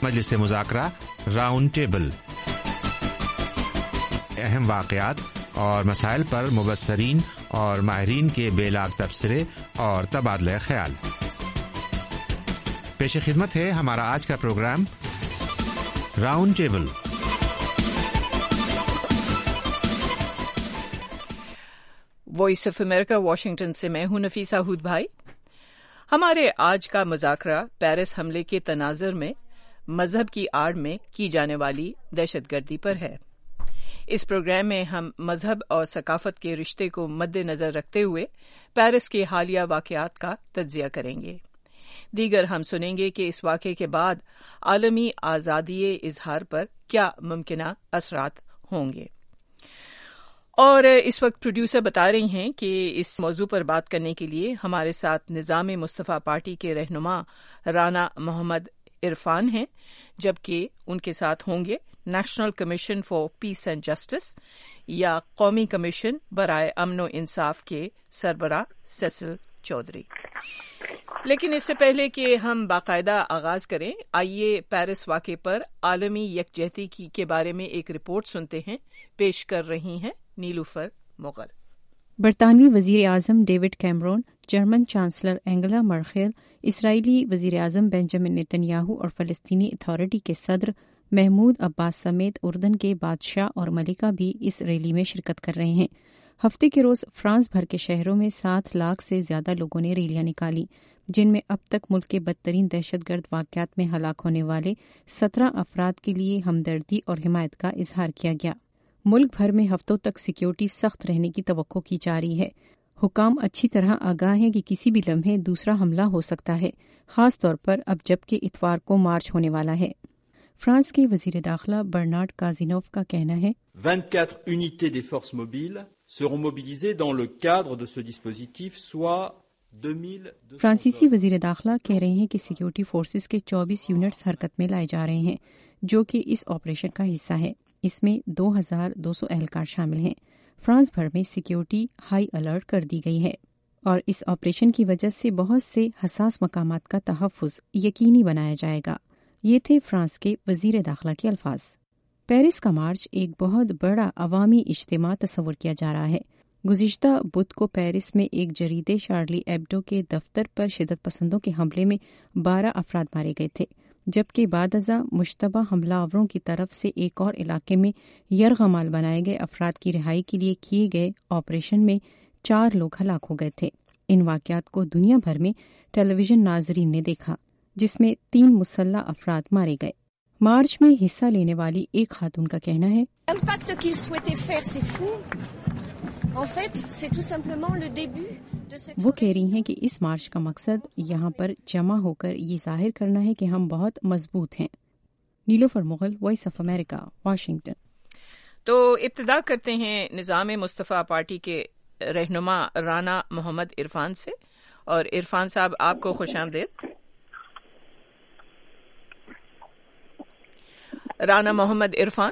مجلس مذاکرہ round table, اہم واقعات اور مسائل پر مبصرین اور ماہرین کے بے لاگ تبصرے اور تبادلہ خیال۔ پیش خدمت ہے ہمارا آج کا programme round table. Voice of America Washington سے میں ہوں نفیسہ ہود بھائی۔ ہمارے آج کا مذاکرہ پیرس حملے کے تناظر میں مذہب کی آڑ میں کی جانے والی دہشت گردی پر ہے۔ اس پروگرام میں ہم مذہب اور ثقافت کے رشتے کو مد نظر رکھتے ہوئے پیرس کے حالیہ واقعات کا تجزیہ کریں گے۔ دیگر ہم سنیں گے کہ اس واقعے کے بعد عالمی آزادی اظہار پر کیا ممکنہ اثرات ہوں گے۔ اور اس وقت پروڈیوسر بتا رہی ہیں کہ اس موضوع پر بات کرنے کے لیے ہمارے ساتھ نظام مصطفیٰ پارٹی کے رہنما رانا محمد عرفان ہیں، جبکہ ان کے ساتھ ہوں گے national commission for peace and justice یا قومی کمیشن برائے امن و انصاف کے سربراہ سیسل چودھری۔ لیکن اس سے پہلے کہ ہم باقاعدہ آغاز کریں، آئیے پیرس واقعے پر عالمی یکجہتی کے بارے میں ایک رپورٹ سنتے ہیں۔ پیش کر رہی ہیں نیلوفر مغل۔ برطانوی وزیر اعظم David Cameron, German chancellor Angela Merkel, اسرائیلی وزیر اعظم بنجامن نیتنیاہو اور فلسطینی اتھارٹی کے صدر محمود عباس سمیت اردن کے بادشاہ اور ملکہ بھی اس ریلی میں شرکت کر رہے ہیں۔ ہفتے کے روز فرانس بھر کے شہروں میں 7 لاکھ سے زیادہ لوگوں نے ریلیاں نکالی، جن میں اب تک ملک کے بدترین دہشت گرد واقعات میں ہلاک ہونے والے 17 افراد کے لیے ہمدردی اور حمایت کا اظہار کیا گیا۔ ملک بھر میں ہفتوں تک سیکیورٹی سخت رہنے کی توقع کی جا رہی ہے۔ حکام اچھی طرح آگاہ ہیں کہ کسی بھی لمحے دوسرا حملہ ہو سکتا ہے، خاص طور پر اب جبکہ اتوار کو مارچ ہونے والا ہے۔ فرانس کے وزیر داخلہ برنارڈ کازینوف کا کہنا ہے 24 unités des forces mobiles seront mobilisées dans le cadre de ce dispositif, soit 2200 فرانسیسی وزیر داخلہ کہہ رہے ہیں کہ سیکیورٹی فورسز کے 24 یونٹس حرکت میں لائے جا رہے ہیں، جو کہ اس آپریشن کا حصہ ہے۔ اس میں 2200 اہلکار شامل ہیں۔ فرانس بھر میں سیکیورٹی ہائی الرٹ کر دی گئی ہے اور اس آپریشن کی وجہ سے بہت سے حساس مقامات کا تحفظ یقینی بنایا جائے گا۔ یہ تھے فرانس کے وزیر داخلہ کے الفاظ۔ پیرس کا مارچ ایک بہت بڑا عوامی اجتماع تصور کیا جا رہا ہے۔ گزشتہ بدھ کو پیرس میں ایک جریدے شارلی ایبڈو کے دفتر پر شدت پسندوں کے حملے میں 12 افراد مارے گئے تھے، جبکہ بعد ازاں مشتبہ حملہ آوروں کی طرف سے ایک اور علاقے میں یرغمال بنائے گئے افراد کی رہائی کے لیے کیے گئے آپریشن میں 4 لوگ ہلاک ہو گئے تھے۔ ان واقعات کو دنیا بھر میں ٹیلی ویژن ناظرین نے دیکھا، جس میں 3 مسلح افراد مارے گئے۔ مارچ میں حصہ لینے والی ایک خاتون کا کہنا ہے وہ کہہ رہی ہیں کہ اس مارچ کا مقصد یہاں پر جمع ہو کر یہ ظاہر کرنا ہے کہ ہم بہت مضبوط ہیں۔ Nilofar Mughal, voice of America, Washington. تو ابتدا کرتے ہیں نظام مصطفیٰ پارٹی کے رہنما رانا محمد عرفان سے۔ اور عرفان صاحب، آپ کو خوش آمدید۔ رانا محمد عرفان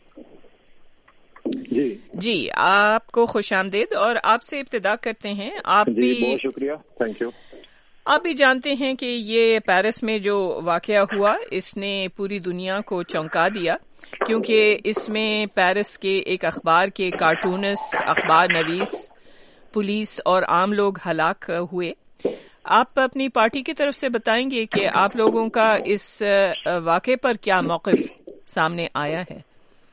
جی، آپ کو خوش آمدید، اور آپ سے ابتدا کرتے ہیں۔ آپ بھی بہت شکریہ، تھینک یو۔ آپ بھی جانتے ہیں کہ یہ پیرس میں جو واقعہ ہوا اس نے پوری دنیا کو چونکا دیا، کیونکہ اس میں پیرس کے ایک اخبار کے کارٹونسٹ، اخبار نویس، پولیس اور عام لوگ ہلاک ہوئے۔ آپ اپنی پارٹی کی طرف سے بتائیں گے کہ آپ لوگوں کا اس واقعے پر کیا موقف سامنے آیا ہے؟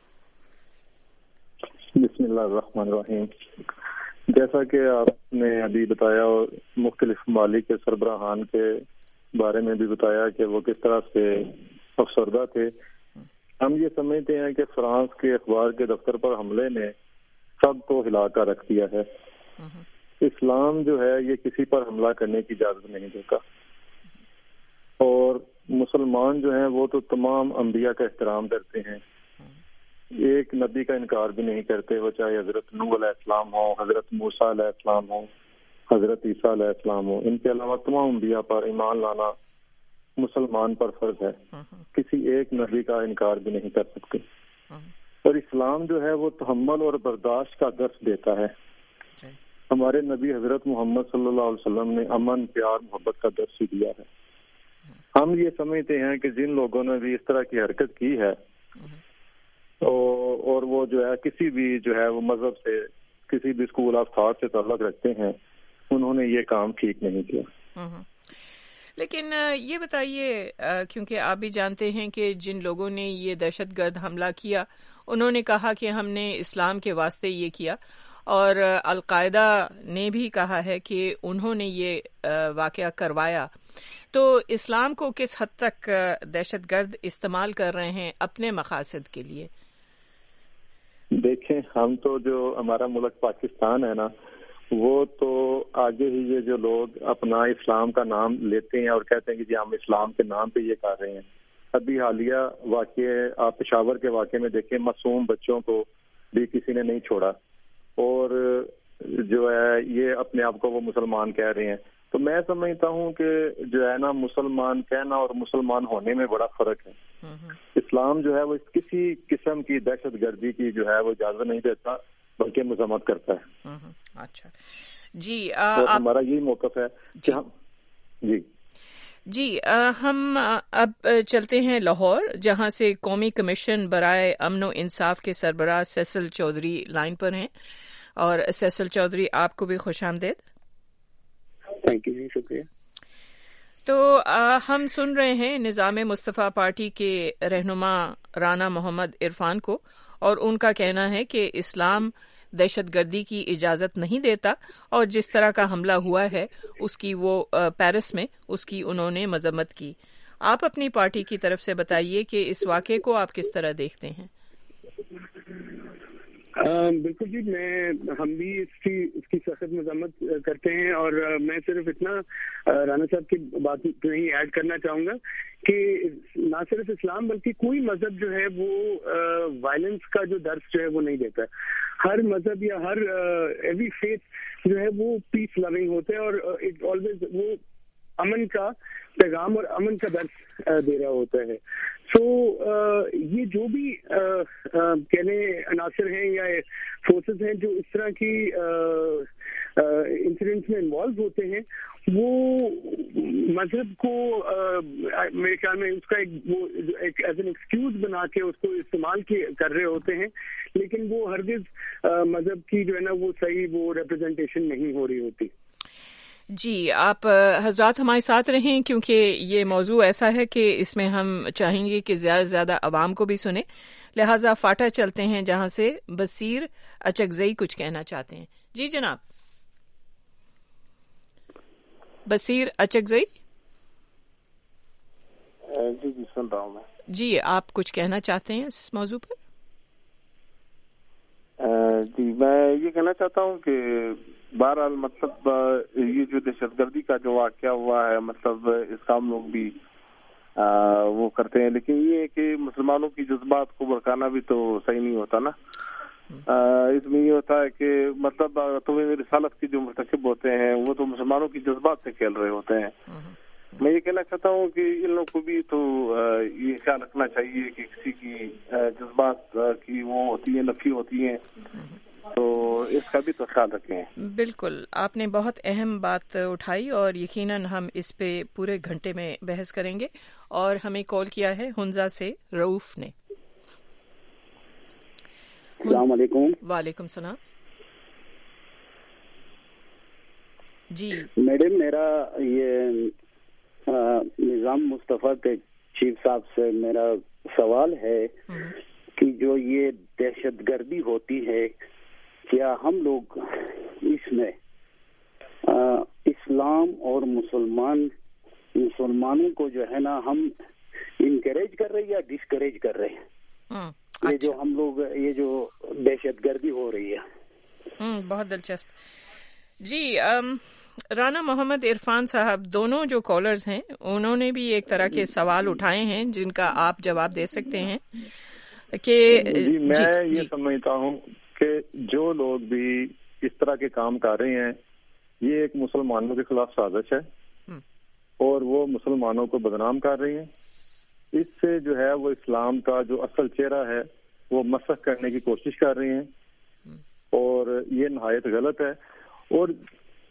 بسم اللہ الرحمن الرحیم۔ جیسا کہ آپ نے ابھی بتایا اور مختلف ممالک کے سربراہان کے بارے میں بھی بتایا کہ وہ کس طرح سے افسردہ تھے، ہم یہ سمجھتے ہیں کہ فرانس کے اخبار کے دفتر پر حملے نے سب کو ہلا کر رکھ دیا ہے۔ اسلام جو ہے یہ کسی پر حملہ کرنے کی اجازت نہیں دیتا، اور مسلمان جو ہیں وہ تو تمام انبیاء کا احترام کرتے ہیں، ایک نبی کا انکار بھی نہیں کرتے، وہ چاہے حضرت نوح علیہ السلام ہو، حضرت موسیٰ علیہ السلام ہو، حضرت عیسیٰ علیہ السلام ہو، ان کے علاوہ تمام انبیاء پر ایمان لانا مسلمان پر فرض ہے، کسی ایک نبی کا انکار بھی نہیں کر سکتے۔ اور اسلام جو ہے وہ تحمل اور برداشت کا درس دیتا ہے۔ ہمارے نبی حضرت محمد صلی اللہ علیہ وسلم نے امن، پیار، محبت کا درس ہی دیا ہے۔ ہم یہ سمجھتے ہیں کہ جن لوگوں نے بھی اس طرح کی حرکت کی ہے اور وہ جو ہے کسی بھی جو ہے وہ مذہب سے کسی بھی اسکول آف تھاٹ سے تعلق رکھتے ہیں، انہوں نے یہ کام ٹھیک نہیں کیا۔ لیکن یہ بتائیے، کیونکہ آپ بھی جانتے ہیں کہ جن لوگوں نے یہ دہشت گرد حملہ کیا انہوں نے کہا کہ ہم نے اسلام کے واسطے یہ کیا، اور القاعدہ نے بھی کہا ہے کہ انہوں نے یہ واقعہ کروایا، تو اسلام کو کس حد تک دہشت گرد استعمال کر رہے ہیں اپنے مقاصد کے لیے؟ دیکھیں، ہم تو جو ہمارا ملک پاکستان ہے نا، وہ تو آگے ہی یہ جو لوگ اپنا اسلام کا نام لیتے ہیں اور کہتے ہیں کہ جی ہم اسلام کے نام پہ یہ کر رہے ہیں۔ ابھی حالیہ واقعے آپ پشاور کے واقعے میں دیکھیں، معصوم بچوں کو بھی کسی نے نہیں چھوڑا، اور جو ہے یہ اپنے آپ کو وہ مسلمان کہہ رہے ہیں۔ تو میں سمجھتا ہوں کہ جو ہے نا، مسلمان کہنا اور مسلمان ہونے میں بڑا فرق ہے۔ اسلام جو ہے وہ کسی قسم کی دہشت گردی کی جو ہے وہ اجازت نہیں دیتا، بلکہ مذمت کرتا ہے۔ اچھا جی، اور ہمارا یہی موقف ہے کہ ہم ہم اب چلتے ہیں لاہور، جہاں سے قومی کمیشن برائے امن و انصاف کے سربراہ سیسل چودھری لائن پر ہیں۔ اور سیسل چودھری، آپ کو بھی خوش آمدید۔ تھینک یو جی، شکریہ۔ تو ہم سن رہے ہیں نظام مصطفیٰ پارٹی کے رہنما رانا محمد عرفان کو، اور ان کا کہنا ہے کہ اسلام دہشت گردی کی اجازت نہیں دیتا، اور جس طرح کا حملہ ہوا ہے اس کی وہ پیرس میں اس کی انہوں نے مذمت کی۔ آپ اپنی پارٹی کی طرف سے بتائیے کہ اس واقعے کو آپ کس طرح دیکھتے ہیں؟ بالکل جی، ہم بھی اس کی سخت مذمت کرتے ہیں، اور میں صرف اتنا رانا صاحب کی بات نہیں ایڈ کرنا چاہوں گا کہ نہ صرف اسلام بلکہ کوئی مذہب جو ہے وہ وائلنس کا جو درس جو ہے وہ نہیں دیتا۔ ہر مذہب یا ہر ایوری فیتھ جو ہے وہ پیس لوننگ ہوتے ہیں، اور اٹ آلویز وہ امن کا پیغام اور امن کا درس دے رہا ہوتا ہے۔ سو یہ جو بھی کہنے عناصر ہیں یا فورسز ہیں جو اس طرح کی انسیڈنٹس میں انوالو ہوتے ہیں، وہ مذہب کو میرے خیال میں اس کا ایک ایز این ایکسکیوز بنا کے اس کو استعمال کر رہے ہوتے ہیں، لیکن وہ ہرگز مذہب کی جو ہے نا وہ صحیح وہ ریپرزنٹیشن نہیں ہو رہی ہوتی۔ جی، آپ حضرات ہمارے ساتھ رہیں، کیونکہ یہ موضوع ایسا ہے کہ اس میں ہم چاہیں گے کہ زیادہ سے زیادہ عوام کو بھی سنیں، لہٰذا فاٹا چلتے ہیں جہاں سے بصیر اچکزئی کچھ کہنا چاہتے ہیں۔ جی جناب، بصیر اچکزئی۔ جی سن رہا ہوں میں۔ جی، آپ کچھ کہنا چاہتے ہیں اس موضوع پر؟ جی، میں یہ کہنا چاہتا ہوں کہ بہرحال مطلب یہ جو دہشت گردی کا جو واقعہ ہوا ہے، مطلب اس کا ہم لوگ بھی وہ کرتے ہیں، لیکن یہ ہے کہ مسلمانوں کی جذبات کو بھڑکانا بھی تو صحیح نہیں ہوتا نا۔ اس میں یہ ہوتا ہے کہ مطلب تو رسالت کے جو مرتکب ہوتے ہیں وہ تو مسلمانوں کی جذبات سے کھیل رہے ہوتے ہیں۔ میں یہ کہنا چاہتا ہوں کہ ان لوگوں کو بھی تو یہ خیال رکھنا چاہیے کہ کسی کی جذبات کی وہ ہوتی ہیں، نفی ہوتی ہیں، تو اس کا بھی تو خیال رکھیں۔ بالکل، آپ نے بہت اہم بات اٹھائی، اور یقیناً ہم اس پہ پورے گھنٹے میں بحث کریں گے۔ اور ہمیں کال کیا ہے ہنزا سے رؤوف نے۔ السلام علیکم۔ وعلیکم السلام۔ جی میڈم، میرا یہ نظام مصطفیٰ کے چیف صاحب سے میرا سوال ہے کہ جو یہ دہشت گردی ہوتی ہے، کیا ہم لوگ اس میں اسلام اور مسلمانوں کو جو ہے نا ہم انکریج کر رہے یا ڈسکریج کر رہے ہیں؟ یہ جو ہم لوگ یہ جو دہشت گردی ہو رہی ہے۔ بہت دلچسپ۔ جی، رانا محمد عرفان صاحب، دونوں جو کالرز ہیں انہوں نے بھی ایک طرح کے سوال اٹھائے ہیں جن کا آپ جواب دے سکتے ہیں کہ جی میں یہ سمجھتا ہوں کہ جو لوگ بھی اس طرح کے کام کر رہے ہیں یہ ایک مسلمانوں کے خلاف سازش ہے، اور وہ مسلمانوں کو بدنام کر رہی ہیں۔ اس سے جو ہے وہ اسلام کا جو اصل چہرہ ہے وہ مسخ کرنے کی کوشش کر رہی ہیں، اور یہ نہایت غلط ہے۔ اور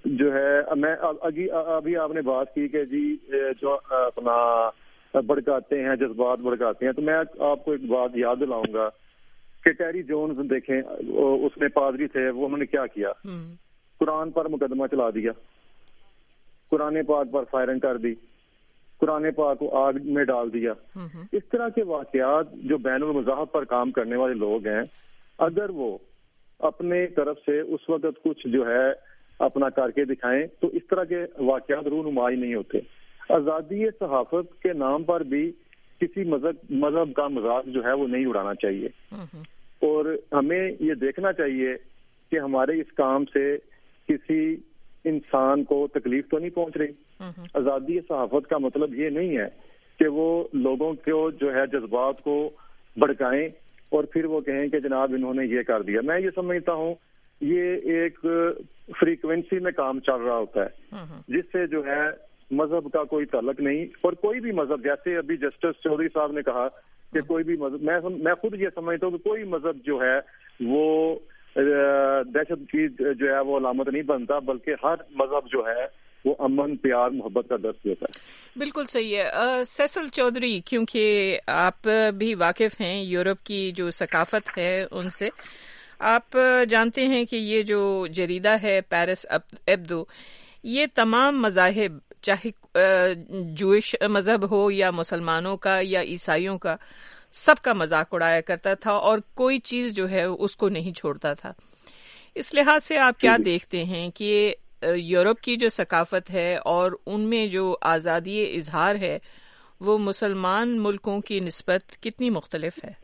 جو ہے میں ابھی آپ نے بات کی کہ جی جو اپنا بھڑکاتے ہیں، جذبات بھڑکاتے ہیں، تو میں آپ کو ایک بات یاد دلاؤں گا کہ ٹیری جونز دیکھیں، اس میں پادری تھے، وہ انہوں نے کیا کیا، قرآن پر مقدمہ چلا دیا، قرآن پاک پر فائرنگ کر دی، قرآن پاک کو آگ میں ڈال دیا. اس طرح کے واقعات جو بین المذاہب پر کام کرنے والے لوگ ہیں، اگر وہ اپنے طرف سے اس وقت کچھ جو ہے اپنا کر کے دکھائیں تو اس طرح کے واقعات رونمائی نہیں ہوتے. آزادی صحافت کے نام پر بھی کسی مذہب کا مذاق جو ہے وہ نہیں اڑانا چاہیے، اور ہمیں یہ دیکھنا چاہیے کہ ہمارے اس کام سے کسی انسان کو تکلیف تو نہیں پہنچ رہی. آزادی صحافت کا مطلب یہ نہیں ہے کہ وہ لوگوں کو جو ہے جذبات کو بھڑکائیں اور پھر وہ کہیں کہ جناب انہوں نے یہ کر دیا. میں یہ سمجھتا ہوں یہ ایک فریکوینسی میں کام چل رہا ہوتا ہے جس سے جو ہے مذہب کا کوئی تعلق نہیں. اور کوئی بھی مذہب، جیسے ابھی جسٹس چودھری صاحب نے کہا کہ کوئی بھی مذہب، میں خود یہ سمجھتا ہوں کہ کوئی مذہب جو ہے وہ دہشت کی جو ہے وہ علامت نہیں بنتا، بلکہ ہر مذہب جو ہے وہ امن، پیار، محبت کا درس دیتا ہے. بالکل صحیح ہے. سیسل چودھری، کیونکہ آپ بھی واقف ہیں یورپ کی جو ثقافت ہے ان سے، آپ جانتے ہیں کہ یہ جو جریدہ ہے پیرس ایبدو، یہ تمام مذاہب، چاہے جوئش مذہب ہو یا مسلمانوں کا یا عیسائیوں کا، سب کا مذاق اڑایا کرتا تھا اور کوئی چیز جو ہے اس کو نہیں چھوڑتا تھا. اس لحاظ سے آپ کیا دیکھتے ہیں کہ یورپ کی جو ثقافت ہے اور ان میں جو آزادی اظہار ہے وہ مسلمان ملکوں کی نسبت کتنی مختلف ہے؟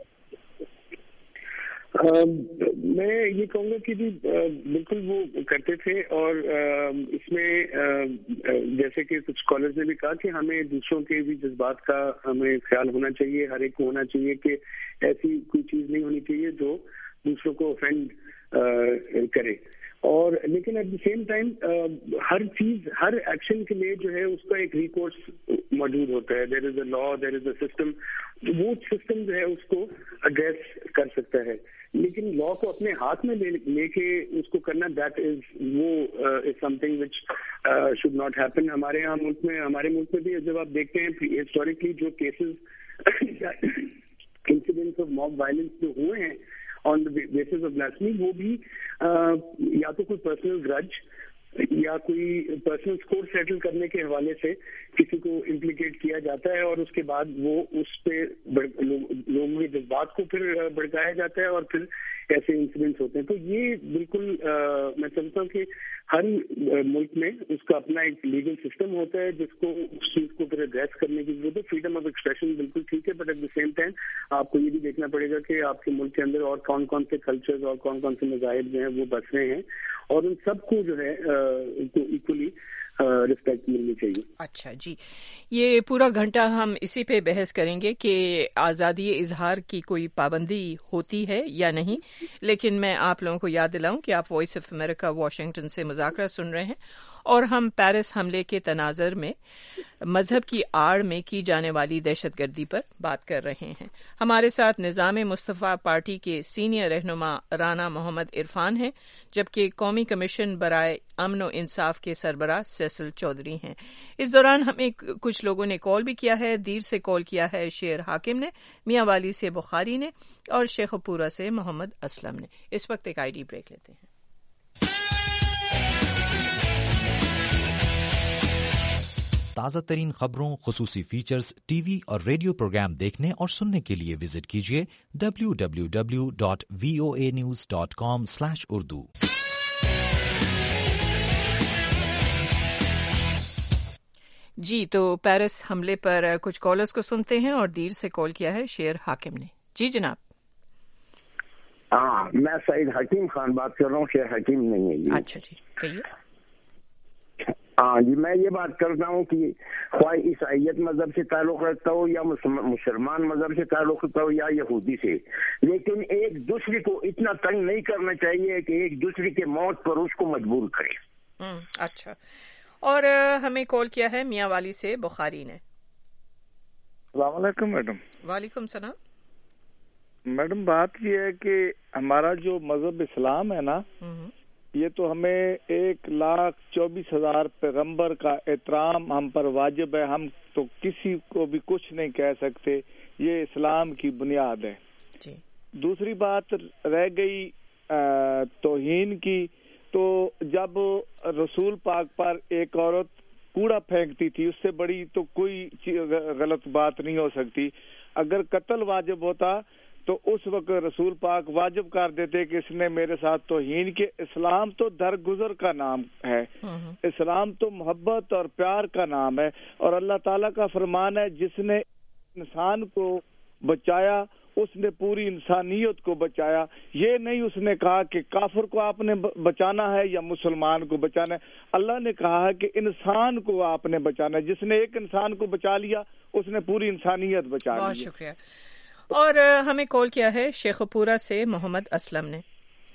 میں یہ کہوں گا کہ بالکل وہ کرتے تھے، اور اس میں جیسے کہ کچھ اسکالرز نے بھی کہا کہ ہمیں دوسروں کے بھی جذبات کا ہمیں خیال ہونا چاہیے، ہر ایک کو ہونا چاہیے کہ ایسی کوئی چیز نہیں ہونی چاہیے جو دوسروں کو افینڈ کرے. اور لیکن ایٹ دی سیم ٹائم ہر چیز، ہر ایکشن کے لیے جو ہے اس کا ایک ریکورس موجود ہوتا ہے. دیر از اے لا، دیر از اے سسٹم. وہ سسٹم جو ہے اس کو ایڈریس کر سکتا ہے، لیکن لا کو اپنے ہاتھ میں لے کے اس کو کرنا، دیٹ از وہ is something which should not happen. ہمارے یہاں ہمارے ملک میں بھی جب آپ دیکھتے ہیں ہسٹوریکلی جو cases incidents of mob violence جو ہوئے ہیں on the basis of blasphemy, وہ بھی یا تو کوئی پرسنل گرج یا کوئی پرسنل اسکور سیٹل کرنے کے حوالے سے کسی کو امپلیکیٹ کیا جاتا ہے، اور اس کے بعد وہ اس پہ لوگوں کے جذبات کو پھر بھڑکایا جاتا ہے اور پھر ایسے انسیڈنٹس ہوتے ہیں. تو یہ بالکل میں سمجھتا ہوں کہ ہر ملک میں اس کا اپنا ایک لیگل سسٹم ہوتا ہے جس کو اس چیز کو پھر ایڈریس کرنے کی ضرورت ہے. فریڈم آف ایکسپریشن بالکل ٹھیک ہے، but at the same time آپ کو یہ بھی دیکھنا پڑے گا کہ آپ کے ملک کے اندر اور کون کون سے کلچرز اور کون کون سے مذاہب جو ہیں وہ بس رہے ہیں، اور ان سب کو جو ہے ایکولی رسپیکٹ ملنی چاہیے. اچھا جی، یہ پورا گھنٹہ ہم اسی پہ بحث کریں گے کہ آزادی اظہار کی کوئی پابندی ہوتی ہے یا نہیں، لیکن میں آپ لوگوں کو یاد دلاؤں کہ آپ وائس آف امریکہ واشنگٹن سے مذاکرہ سن رہے ہیں، اور ہم پیرس حملے کے تناظر میں مذہب کی آڑ میں کی جانے والی دہشت گردی پر بات کر رہے ہیں. ہمارے ساتھ نظام مصطفیٰ پارٹی کے سینئر رہنما رانا محمد عرفان ہیں، جبکہ قومی کمیشن برائے امن و انصاف کے سربراہ سیسل چودھری ہیں. اس دوران ہمیں کچھ لوگوں نے کال بھی کیا ہے. دیر سے کال کیا ہے شیر حاکم نے، میاں والی سے بخاری نے، اور شیخ پورہ سے محمد اسلم نے. اس وقت ایک آئی ڈی بریک لیتے ہیں. تازہ ترین خبروں، خصوصی فیچرز، ٹی وی اور ریڈیو پروگرام دیکھنے اور سننے کے لیے وزٹ کیجیے www.voanews.com/urdu. جی، تو پیرس حملے پر کچھ کالرز کو سنتے ہیں، اور دیر سے کال کیا ہے شیر حاکم نے. جی جناب. میں سعید حکیم خان بات کر رہا ہوں، شیر حکیم نہیں ہے. اچھا جی، کہیے. ہاں جی، میں یہ بات کرتا ہوں کہ خواہ عیسائیت مذہب سے تعلق رکھتا ہو یا مسلمان مذہب سے تعلق رکھتا ہو یا یہودی سے، لیکن ایک دوسرے کو اتنا تنگ نہیں کرنا چاہیے کہ ایک دوسرے کے موت پر اس کو مجبور کرے. اچھا. اور ہمیں کال کیا ہے میاں والی سے بخاری نے. السلام علیکم میڈم. وعلیکم السلام. میڈم بات یہ ہے کہ ہمارا جو مذہب اسلام ہے نا، یہ تو ہمیں 1,24,000 پیغمبر کا احترام ہم پر واجب ہے. ہم تو کسی کو بھی کچھ نہیں کہہ سکتے. یہ اسلام کی بنیاد ہے. دوسری بات رہ گئی توہین کی. تو جب رسول پاک پر ایک عورت کوڑا پھینکتی تھی، اس سے بڑی تو کوئی غلط بات نہیں ہو سکتی. اگر قتل واجب ہوتا تو اس وقت رسول پاک واجب کر دیتے کہ اس نے میرے ساتھ توہین کے. اسلام تو درگزر کا نام ہے، اسلام تو محبت اور پیار کا نام ہے. اور اللہ تعالیٰ کا فرمان ہے جس نے انسان کو بچایا اس نے پوری انسانیت کو بچایا. یہ نہیں اس نے کہا کہ کافر کو آپ نے بچانا ہے یا مسلمان کو بچانا ہے. اللہ نے کہا ہے کہ انسان کو آپ نے بچانا ہے. جس نے ایک انسان کو بچا لیا اس نے پوری انسانیت بچا لی. بہت شکریہ. اور ہمیں کال کیا ہے شیخ پورہ سے محمد اسلم نے.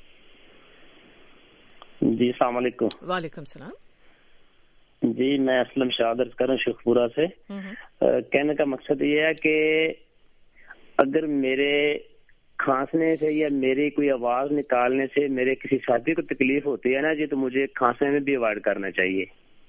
جی السلام علیکم. وعلیکم السلام. جی میں اسلم شاہ عرض کر رہا ہوں شیخ پورہ سے. کہنے کا مقصد یہ ہے کہ اگر میرے کھانسنے سے یا میری کوئی آواز نکالنے سے میرے کسی ساتھی کو تکلیف ہوتی ہے نا جی، تو مجھے کھانسنے میں بھی اوائڈ کرنا چاہیے.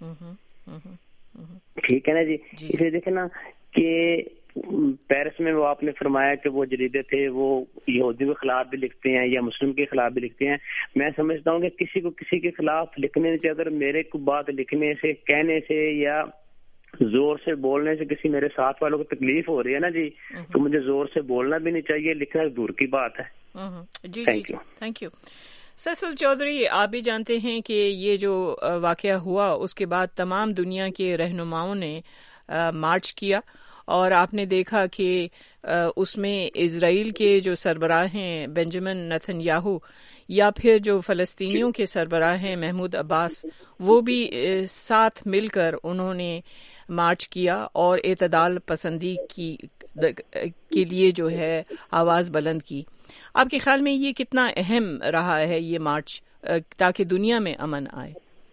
ٹھیک ہے نا جی. اسے دیکھیں نا کہ پیرس میں وہ آپ نے فرمایا کہ وہ جریدے تھے وہ یہودیوں کے خلاف بھی لکھتے ہیں یا مسلم کے خلاف بھی لکھتے ہیں. میں سمجھتا ہوں کہ کسی کو کسی کے خلاف لکھنے سے، اگر میرے کو بات لکھنے سے، کہنے سے یا زور سے بولنے سے کسی میرے ساتھ والوں کو تکلیف ہو رہی ہے نا جی، تو مجھے زور سے بولنا بھی نہیں چاہیے، لکھنا دور کی بات ہے. جی تھینک یو. سیسل چودھری، آپ بھی جانتے ہیں کہ یہ جو واقعہ ہوا اس کے بعد تمام دنیا کے رہنماؤں نے مارچ کیا، اور آپ نے دیکھا کہ اس میں اسرائیل کے جو سربراہ ہیں بنجامن نیتن یاہو یا پھر جو فلسطینیوں کے سربراہ ہیں محمود عباس، وہ بھی ساتھ مل کر انہوں نے مارچ کیا اور اعتدال پسندی کے لیے جو ہے آواز بلند کی. آپ کے خیال میں یہ کتنا اہم رہا ہے یہ مارچ تاکہ دنیا میں امن آئے؟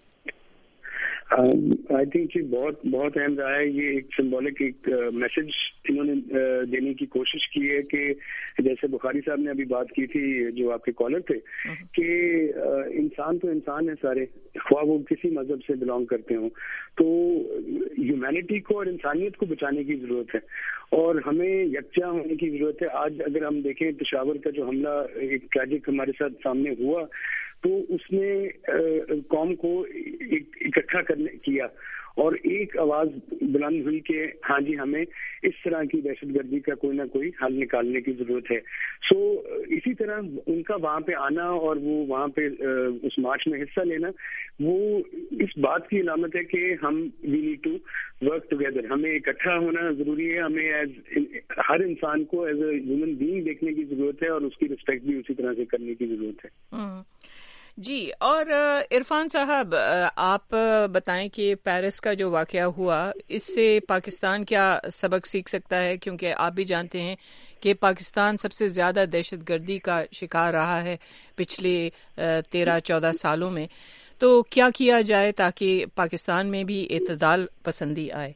آئی تھنک بہت بہت اہم رہا ہے. یہ ایک سمبولک ایک میسج انہوں نے دینے کی کوشش کی ہے کہ جیسے بخاری صاحب نے ابھی بات کی تھی جو آپ کے کالر تھے کہ انسان تو انسان ہے سارے، خواہ وہ کسی مذہب سے بلانگ کرتے ہوں، تو ہیومینٹی کو اور انسانیت کو بچانے کی ضرورت ہے اور ہمیں یکجا ہونے کی ضرورت ہے. آج اگر ہم دیکھیں پشاور کا جو حملہ ایک ٹریجک ہمارے ساتھ سامنے ہوا تو اس نے قوم کو اکٹھا کیا اور ایک آواز بلند ہوئی کہ ہاں جی ہمیں اس طرح کی دہشت گردی کا کوئی نہ کوئی حل نکالنے کی ضرورت ہے. سو اسی طرح ان کا وہاں پہ آنا اور وہ وہاں پہ اس مارچ میں حصہ لینا وہ اس بات کی علامت ہے کہ ہم we need to work together. ہمیں اکٹھا ہونا ضروری ہے. ہمیں ہر انسان کو ایز اے ہیومن بینگ دیکھنے کی ضرورت ہے اور اس کی رسپیکٹ بھی اسی طرح سے کرنے کی ضرورت ہے. جی. اور عرفان صاحب آپ بتائیں کہ پیرس کا جو واقعہ ہوا اس سے پاکستان کیا سبق سیکھ سکتا ہے، کیونکہ آپ بھی جانتے ہیں کہ پاکستان سب سے زیادہ دہشت گردی کا شکار رہا ہے پچھلے 13-14 سالوں میں. تو کیا جائے تاکہ پاکستان میں بھی اعتدال پسندی آئے؟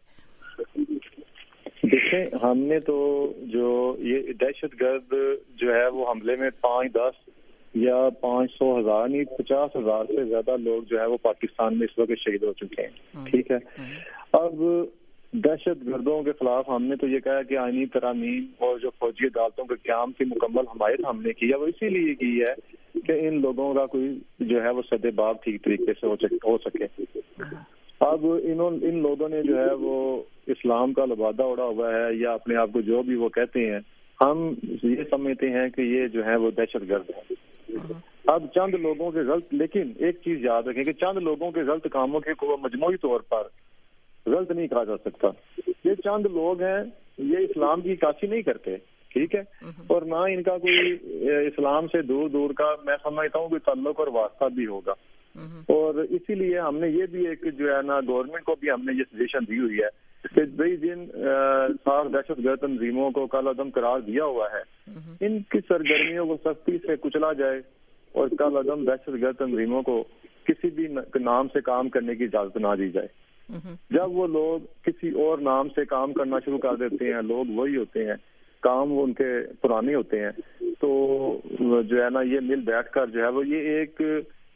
دیکھیں ہم نے تو جو یہ دہشت گرد جو ہے وہ حملے میں 5-10 یا 500,000 نہیں 50,000 سے زیادہ لوگ جو ہے وہ پاکستان میں اس وقت شہید ہو چکے ہیں. ٹھیک ہے. اب دہشت گردوں کے خلاف ہم نے تو یہ کہا کہ آئینی ترامیم اور جو فوجی عدالتوں کے قیام کی مکمل حمایت ہم نے کی ہے وہ اسی لیے کی ہے کہ ان لوگوں کا کوئی جو ہے وہ سد باب ٹھیک طریقے سے ہو سکے. اب ان لوگوں نے جو ہے وہ اسلام کا لبادہ اڑا ہوا ہے یا اپنے آپ کو جو بھی وہ کہتے ہیں، ہم یہ سمجھتے ہیں کہ یہ جو ہے وہ دہشت گرد ہے. اب چند لوگوں کے غلط، لیکن ایک چیز یاد رکھیں کہ چند لوگوں کے غلط کاموں کے کو مجموعی طور پر غلط نہیں کہا جا سکتا. یہ چند لوگ ہیں، یہ اسلام کی عکاسی نہیں کرتے. ٹھیک ہے. اور نہ ان کا کوئی اسلام سے دور دور کا میں سمجھتا ہوں کوئی تعلق اور واسطہ بھی ہوگا. اور اسی لیے ہم نے یہ بھی ایک جو ہے نا گورنمنٹ کو بھی ہم نے یہ سجیشن دی ہوئی ہے کہ بھائی جن دہشت گرد تنظیموں کو کال عدم قرار دیا ہوا ہے ان کی سرگرمیوں کو سختی سے کچلا جائے اور کال عدم دہشت گرد تنظیموں کو کسی بھی نام سے کام کرنے کی اجازت نہ دی جائے. جب وہ لوگ کسی اور نام سے کام کرنا شروع کر دیتے ہیں، لوگ وہی ہوتے ہیں، کام وہ ان کے پرانے ہوتے ہیں، تو جو ہے نا یہ مل بیٹھ کر جو ہے وہ یہ ایک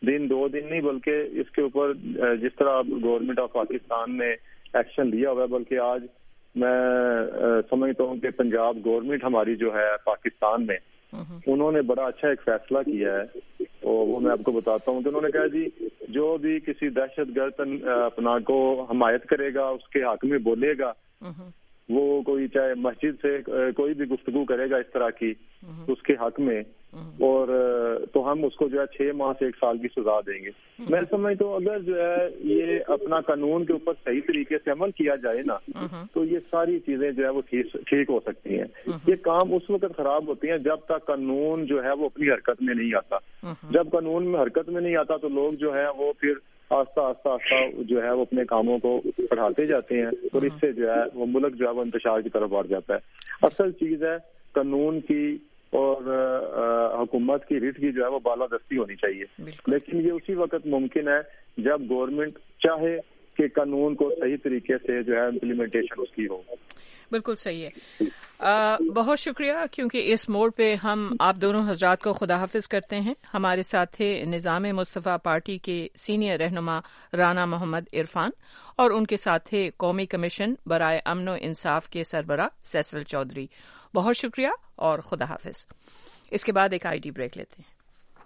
دن 2 دن نہیں بلکہ اس کے اوپر جس طرح گورنمنٹ آف پاکستان نے ایکشن لیا ہوا ہے، بلکہ آج میں سمجھتا ہوں کہ پنجاب گورنمنٹ ہماری جو ہے پاکستان میں، انہوں نے بڑا اچھا ایک فیصلہ کیا ہے، اور وہ میں آپ کو بتاتا ہوں کہ انہوں نے کہا جی جو بھی کسی دہشت گرد اپنا کو حمایت کرے گا، اس کے حق میں بولے گا، وہ کوئی چاہے مسجد سے کوئی بھی گفتگو کرے گا اس طرح کی اس کے حق میں، اور تو ہم اس کو جو ہے 6 ماہ سے 1 سال کی سزا دیں گے۔ میں سمجھتا ہوں اگر جو ہے یہ اپنا قانون کے اوپر صحیح طریقے سے عمل کیا جائے نا، تو یہ ساری چیزیں جو ہے وہ ٹھیک ہو سکتی ہیں۔ یہ کام اس وقت خراب ہوتی ہیں جب تک قانون جو ہے وہ اپنی حرکت میں نہیں آتا۔ جب قانون میں حرکت میں نہیں آتا تو لوگ جو ہے وہ پھر آہستہ آہستہ جو ہے وہ اپنے کاموں کو بڑھاتے جاتے ہیں، اور اس سے جو ہے وہ ملک جو ہے وہ انتشار کی طرف بڑھ جاتا ہے۔ اصل چیز ہے قانون کی اور حکومت کی ریٹ کی جو ہے وہ بالادستی ہونی چاہیے، لیکن یہ اسی وقت ممکن ہے جب گورنمنٹ چاہے کہ قانون کو صحیح طریقے سے جو ہے امپلیمنٹیشن اس کی ہو۔ بالکل صحیح ہے، بہت شکریہ، کیونکہ اس موڑ پہ ہم آپ دونوں حضرات کو خدا حافظ کرتے ہیں۔ ہمارے ساتھ تھے نظام مصطفیٰ پارٹی کے سینئر رہنما رانا محمد عرفان، اور ان کے ساتھ تھے قومی کمیشن برائے امن و انصاف کے سربراہ سیسل چودھری۔ بہت شکریہ اور خدا حافظ۔ اس کے بعد ایک آئی ڈی بریک لیتے ہیں۔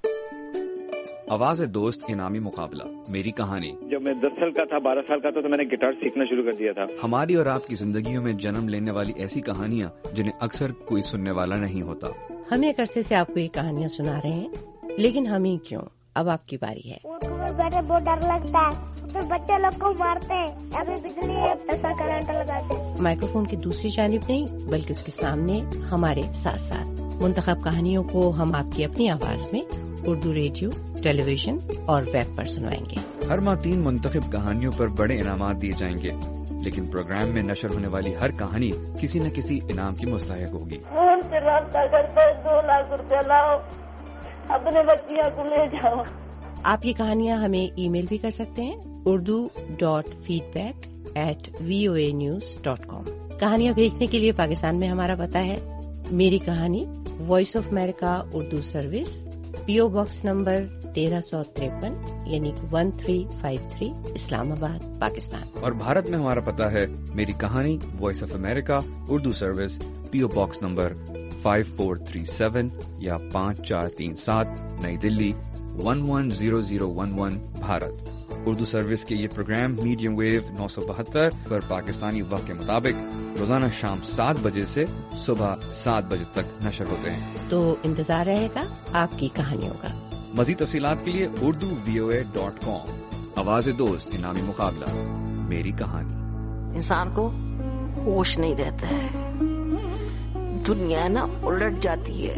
آواز دوست انعامی مقابلہ میری کہانی۔ جب میں 10 سال کا تھا 12 سال کا تھا تو میں نے گٹار سیکھنا شروع کر دیا تھا۔ ہماری اور آپ کی زندگیوں میں جنم لینے والی ایسی کہانیاں جنہیں اکثر کوئی سننے والا نہیں ہوتا۔ ہم ایک عرصے سے آپ کو یہ کہانیاں سنا رہے ہیں، لیکن ہم ہی کیوں، اب آپ کی باری ہے۔ بیٹھے بہت ڈر لگتا ہے، پھر بچے لوگ کو مارتے ہیں، ابھی بجلی ایسا کرنٹ لگاتے ہیں۔ مائکرو فون کی دوسری جانب نہیں بلکہ اس کے سامنے ہمارے ساتھ ساتھ منتخب کہانیوں کو ہم آپ کی اپنی آواز میں اردو ریڈیو، ٹیلی ویژن اور ویب پر سنوائیں گے۔ ہر ماہ 3 منتخب کہانیوں پر بڑے انعامات دیے جائیں گے، لیکن پروگرام میں نشر ہونے والی ہر کہانی کسی نہ کسی انعام کی مستحق ہوگی۔ فون سے رابطہ کرتے 2 لاکھ روپیہ لاؤ، اپنے بچیاں کو لے جاؤ۔ آپ یہ کہانیاں ہمیں ای میل بھی کر سکتے ہیں urdu.feedback@voanews.com۔ کہانیاں بھیجنے کے لیے پاکستان میں ہمارا پتہ ہے میری کہانی، voice of America Urdu service, PO box number 1353 یعنی 1353 اسلام آباد، پاکستان۔ اور بھارت میں ہمارا پتہ ہے میری کہانی، voice of America Urdu service, PO box number 5437 یا 5437 نئی دلی 110011 بھارت۔ اردو سروس کے یہ پروگرام میڈیم ویو 972 پر پاکستانی وقت کے مطابق روزانہ شام 7 بجے سے صبح 7 بجے تک نشر ہوتے ہیں، تو انتظار رہے گا آپ کی کہانیوں کا۔ مزید تفصیلات کے لیے urduvoa.com۔ آواز دوست انعامی مقابلہ میری کہانی۔ انسان کو ہوش نہیں رہتا ہے، دنیا نا الٹ جاتی ہے۔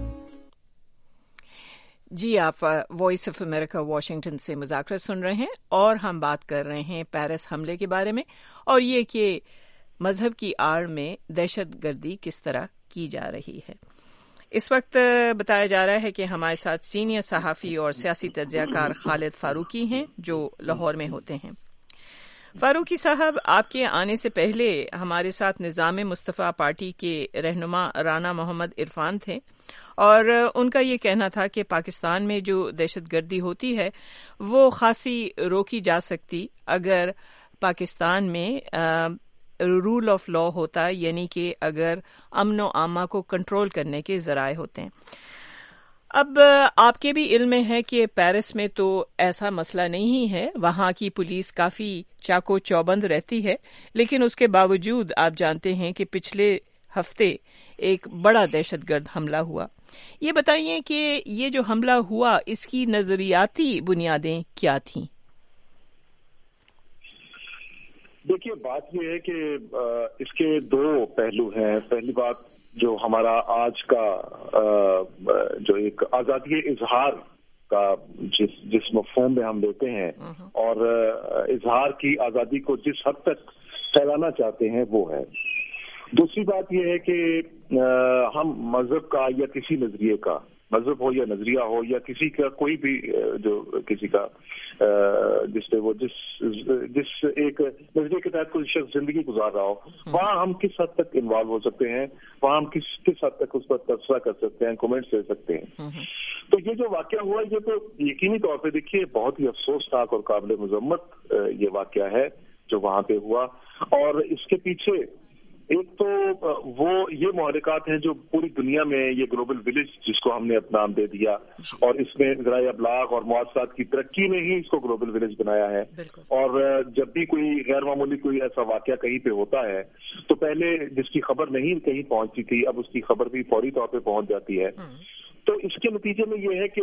جی، آپ وائس آف امریکہ واشنگٹن سے مذاکرہ سن رہے ہیں، اور ہم بات کر رہے ہیں پیرس حملے کے بارے میں، اور یہ کہ مذہب کی آڑ میں دہشت گردی کس طرح کی جا رہی ہے۔ اس وقت بتایا جا رہا ہے کہ ہمارے ساتھ سینئر صحافی اور سیاسی تجزیہ کار خالد فاروقی ہیں جو لاہور میں ہوتے ہیں۔ فاروقی صاحب، آپ کے آنے سے پہلے ہمارے ساتھ نظام مصطفیٰ پارٹی کے رہنما رانا محمد عرفان تھے، اور ان کا یہ کہنا تھا کہ پاکستان میں جو دہشت گردی ہوتی ہے وہ خاصی روکی جا سکتی اگر پاکستان میں رول آف لا ہوتا، یعنی کہ اگر امن و امان کو کنٹرول کرنے کے ذرائع ہوتے ہیں۔ اب آپ کے بھی علم میں ہے کہ پیرس میں تو ایسا مسئلہ نہیں ہے، وہاں کی پولیس کافی چاقو چوبند رہتی ہے، لیکن اس کے باوجود آپ جانتے ہیں کہ پچھلے ہفتے ایک بڑا دہشت گرد حملہ ہوا۔ یہ بتائیے کہ یہ جو حملہ ہوا اس کی نظریاتی بنیادیں کیا تھیں؟ دیکھیے، بات یہ ہے کہ اس کے 2 پہلو ہیں۔ پہلی بات جو ہمارا آج کا جو ایک آزادی اظہار کا جس مفہوم میں ہم لیتے ہیں اور اظہار کی آزادی کو جس حد تک پھیلانا چاہتے ہیں وہ ہے۔ دوسری بات یہ ہے کہ ہم مذہب کا یا کسی نظریے کا مذہب ہو یا نظریہ ہو یا کسی کا کوئی بھی جو کسی کا جس پہ وہ جس ایک نظریے کے تحت کوئی شخص زندگی گزار رہا ہو، وہاں ہم کس حد تک انوالو ہو سکتے ہیں، وہاں ہم کس حد تک اس پر تبصرہ کر سکتے ہیں، کمنٹس دے سکتے ہیں. تو یہ جو واقعہ ہوا یہ تو یقینی طور پہ دیکھیے بہت ہی افسوسناک اور قابل مذمت یہ واقعہ ہے جو وہاں پہ ہوا. اور اس کے پیچھے ایک تو وہ یہ محرکات ہیں جو پوری دنیا میں یہ گلوبل ولیج جس کو ہم نے اپنا نام دے دیا، اور اس میں ذرائع ابلاغ اور مواصلات کی ترقی نے ہی اس کو گلوبل ولیج بنایا ہے. اور جب بھی کوئی غیر معمولی کوئی ایسا واقعہ کہیں پہ ہوتا ہے تو پہلے جس کی خبر نہیں کہیں پہنچتی تھی اب اس کی خبر بھی فوری طور پہ پہنچ جاتی ہے. تو اس کے نتیجے میں یہ ہے کہ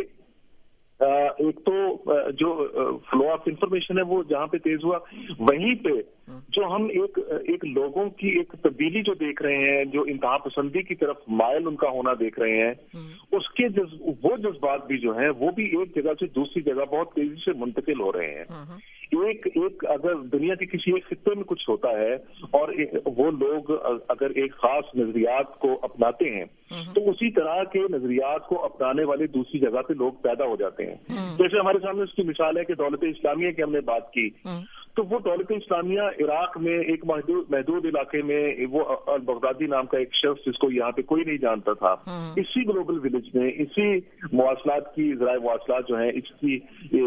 ایک تو جو فلو آف انفارمیشن ہے وہ جہاں پہ تیز ہوا، وہیں پہ جو ہم ایک لوگوں کی ایک تبدیلی جو دیکھ رہے ہیں، جو انتہا پسندی کی طرف مائل ان کا ہونا دیکھ رہے ہیں، اس کے وہ جذبات بھی جو ہیں وہ بھی ایک جگہ سے دوسری جگہ بہت تیزی سے منتقل ہو رہے ہیں. ایک اگر دنیا کے کسی ایک خطے میں کچھ ہوتا ہے اور وہ لوگ اگر ایک خاص نظریات کو اپناتے ہیں تو اسی طرح کے نظریات کو اپنانے والے دوسری جگہ پہ لوگ پیدا ہو جاتے ہیں. جیسے ہمارے سامنے اس کی مثال ہے کہ دولت اسلامیہ کی ہم نے بات کی، تو وہ دولت اسلامیہ عراق میں ایک محدود علاقے میں وہ البغدادی نام کا ایک شخص جس کو یہاں پہ کوئی نہیں جانتا تھا، اسی گلوبل ولیج میں اسی مواصلات کی ذرائع مواصلات جو ہیں اس کی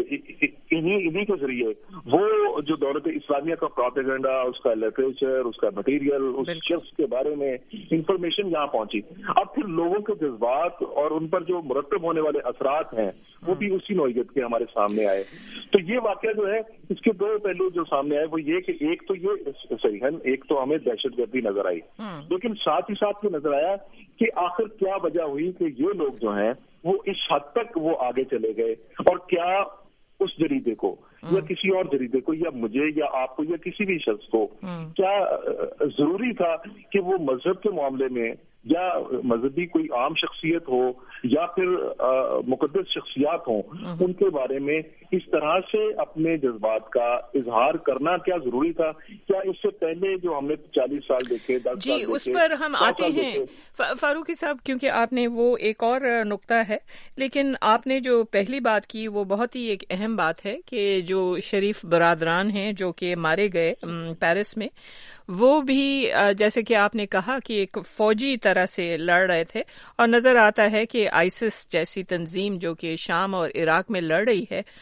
انہی کے ذریعے وہ جو دولت اسلامیہ کا پروپیگنڈا، اس کا لٹریچر، اس کا مٹیریل، اس شخص کے بارے میں انفارمیشن یہاں پہنچی. اب پھر لوگوں کے جذبات اور ان پر جو مرتب ہونے والے اثرات ہیں وہ بھی اسی نوعیت کے ہمارے سامنے آئے. تو یہ واقعہ جو ہے اس کے دو پہلو جو سامنے آئے وہ یہ کہ ایک تو یہ صحیح ہے، ایک تو ہمیں دہشت گردی نظر آئی، لیکن ساتھ ہی ساتھ یہ نظر آیا کہ آخر کیا وجہ ہوئی کہ یہ لوگ جو ہیں وہ اس حد تک وہ آگے چلے گئے، اور کیا اس جریدے کو یا کسی اور جریدے کو یا مجھے یا آپ کو یا کسی بھی شخص کو کیا ضروری تھا کہ وہ مذہب کے معاملے میں یا مذہبی کوئی عام شخصیت ہو یا پھر مقدس شخصیات ہوں ان کے بارے میں اس طرح سے اپنے جذبات کا اظہار کرنا کیا ضروری تھا؟ کیا اس سے پہلے جو ہم نے 40 سال دیکھے 10 سال دیکھے اس پر ہم آتے ہیں فاروقی صاحب، کیونکہ آپ نے وہ ایک اور نقطہ ہے، لیکن آپ نے جو پہلی بات کی وہ بہت ہی ایک اہم بات ہے کہ جو شریف برادران ہیں جو کہ مارے گئے پیرس میں، وہ بھی جیسے کہ آپ نے کہا کہ ایک فوجی طرح سے لڑ رہے تھے، اور نظر آتا ہے کہ آئسس جیسی تنظیم جو کہ شام اور عراق میں لڑ رہی ہے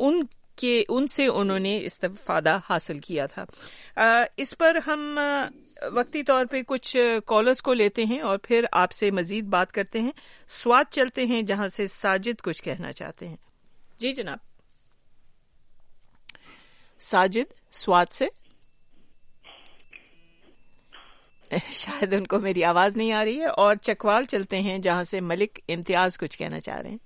ان سے انہوں نے استفادہ حاصل کیا تھا. اس پر ہم وقتی طور پہ کچھ کالرز کو لیتے ہیں اور پھر آپ سے مزید بات کرتے ہیں. سوات چلتے ہیں جہاں سے ساجد کچھ کہنا چاہتے ہیں. جی جناب. ساجد سوات سے، شاید ان کو میری آواز نہیں آ رہی ہے. اور چکوال چلتے ہیں جہاں سے ملک امتیاز کچھ کہنا چاہ رہے ہیں.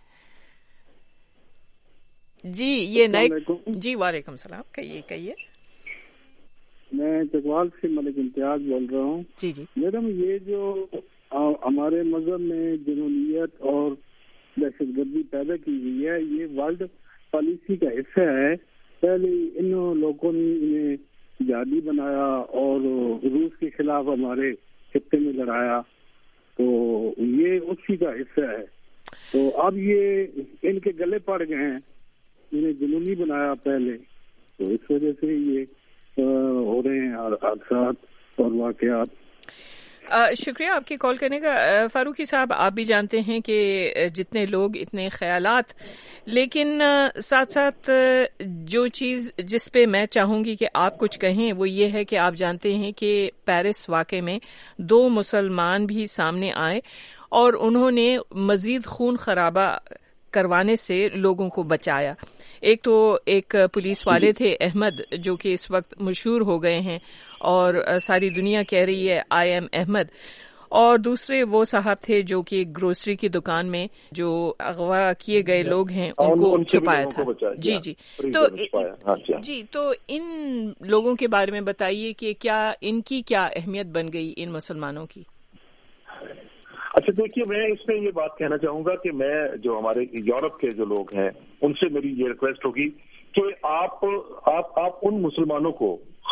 جی یہ نئے جی وعلیکم السلام، کہیے. میں چکوال سے ملک امتیاز بول رہا ہوں. جی جی میڈم، یہ جو ہمارے مذہب میں جنونیت اور دہشت گردی پیدا کی گئی ہے یہ ورلڈ پالیسی کا حصہ ہے. پہلے ان لوگوں نے انہیں جہادی بنایا اور روس کے خلاف ہمارے خطے میں لڑایا، تو یہ اسی کا حصہ ہے. تو اب یہ ان کے گلے پڑ گئے ہیں، انہیں جنونی بنایا پہلے، تو اس وجہ سے یہ ہو رہے ہیں حادثات اور واقعات. شکریہ آپ کی کال کرنے کا. فاروقی صاحب، آپ بھی جانتے ہیں کہ جتنے لوگ اتنے خیالات، لیکن ساتھ ساتھ جو چیز جس پہ میں چاہوں گی کہ آپ کچھ کہیں وہ یہ ہے کہ آپ جانتے ہیں کہ پیرس واقعے میں 2 مسلمان بھی سامنے آئے اور انہوں نے مزید خون خرابہ کروانے سے لوگوں کو بچایا. ایک تو ایک پولیس والے تھے احمد جو کہ اس وقت مشہور ہو گئے ہیں اور ساری دنیا کہہ رہی ہے آئی ایم احمد، اور دوسرے وہ صاحب تھے جو کہ گروسری کی دکان میں جو اغوا کیے گئے لوگ ہیں ان کو چھپایا تھا. جی جی تو ان لوگوں کے بارے میں بتائیے کہ کیا ان کی کیا اہمیت بن گئی ان مسلمانوں کی؟ اچھا دیکھیے، میں اس میں یہ بات کہنا چاہوں گا کہ میں جو ہمارے یورپ کے جو لوگ ہیں ان سے میری یہ ریکویسٹ ہوگی کہ آپ ان مسلمانوں کو،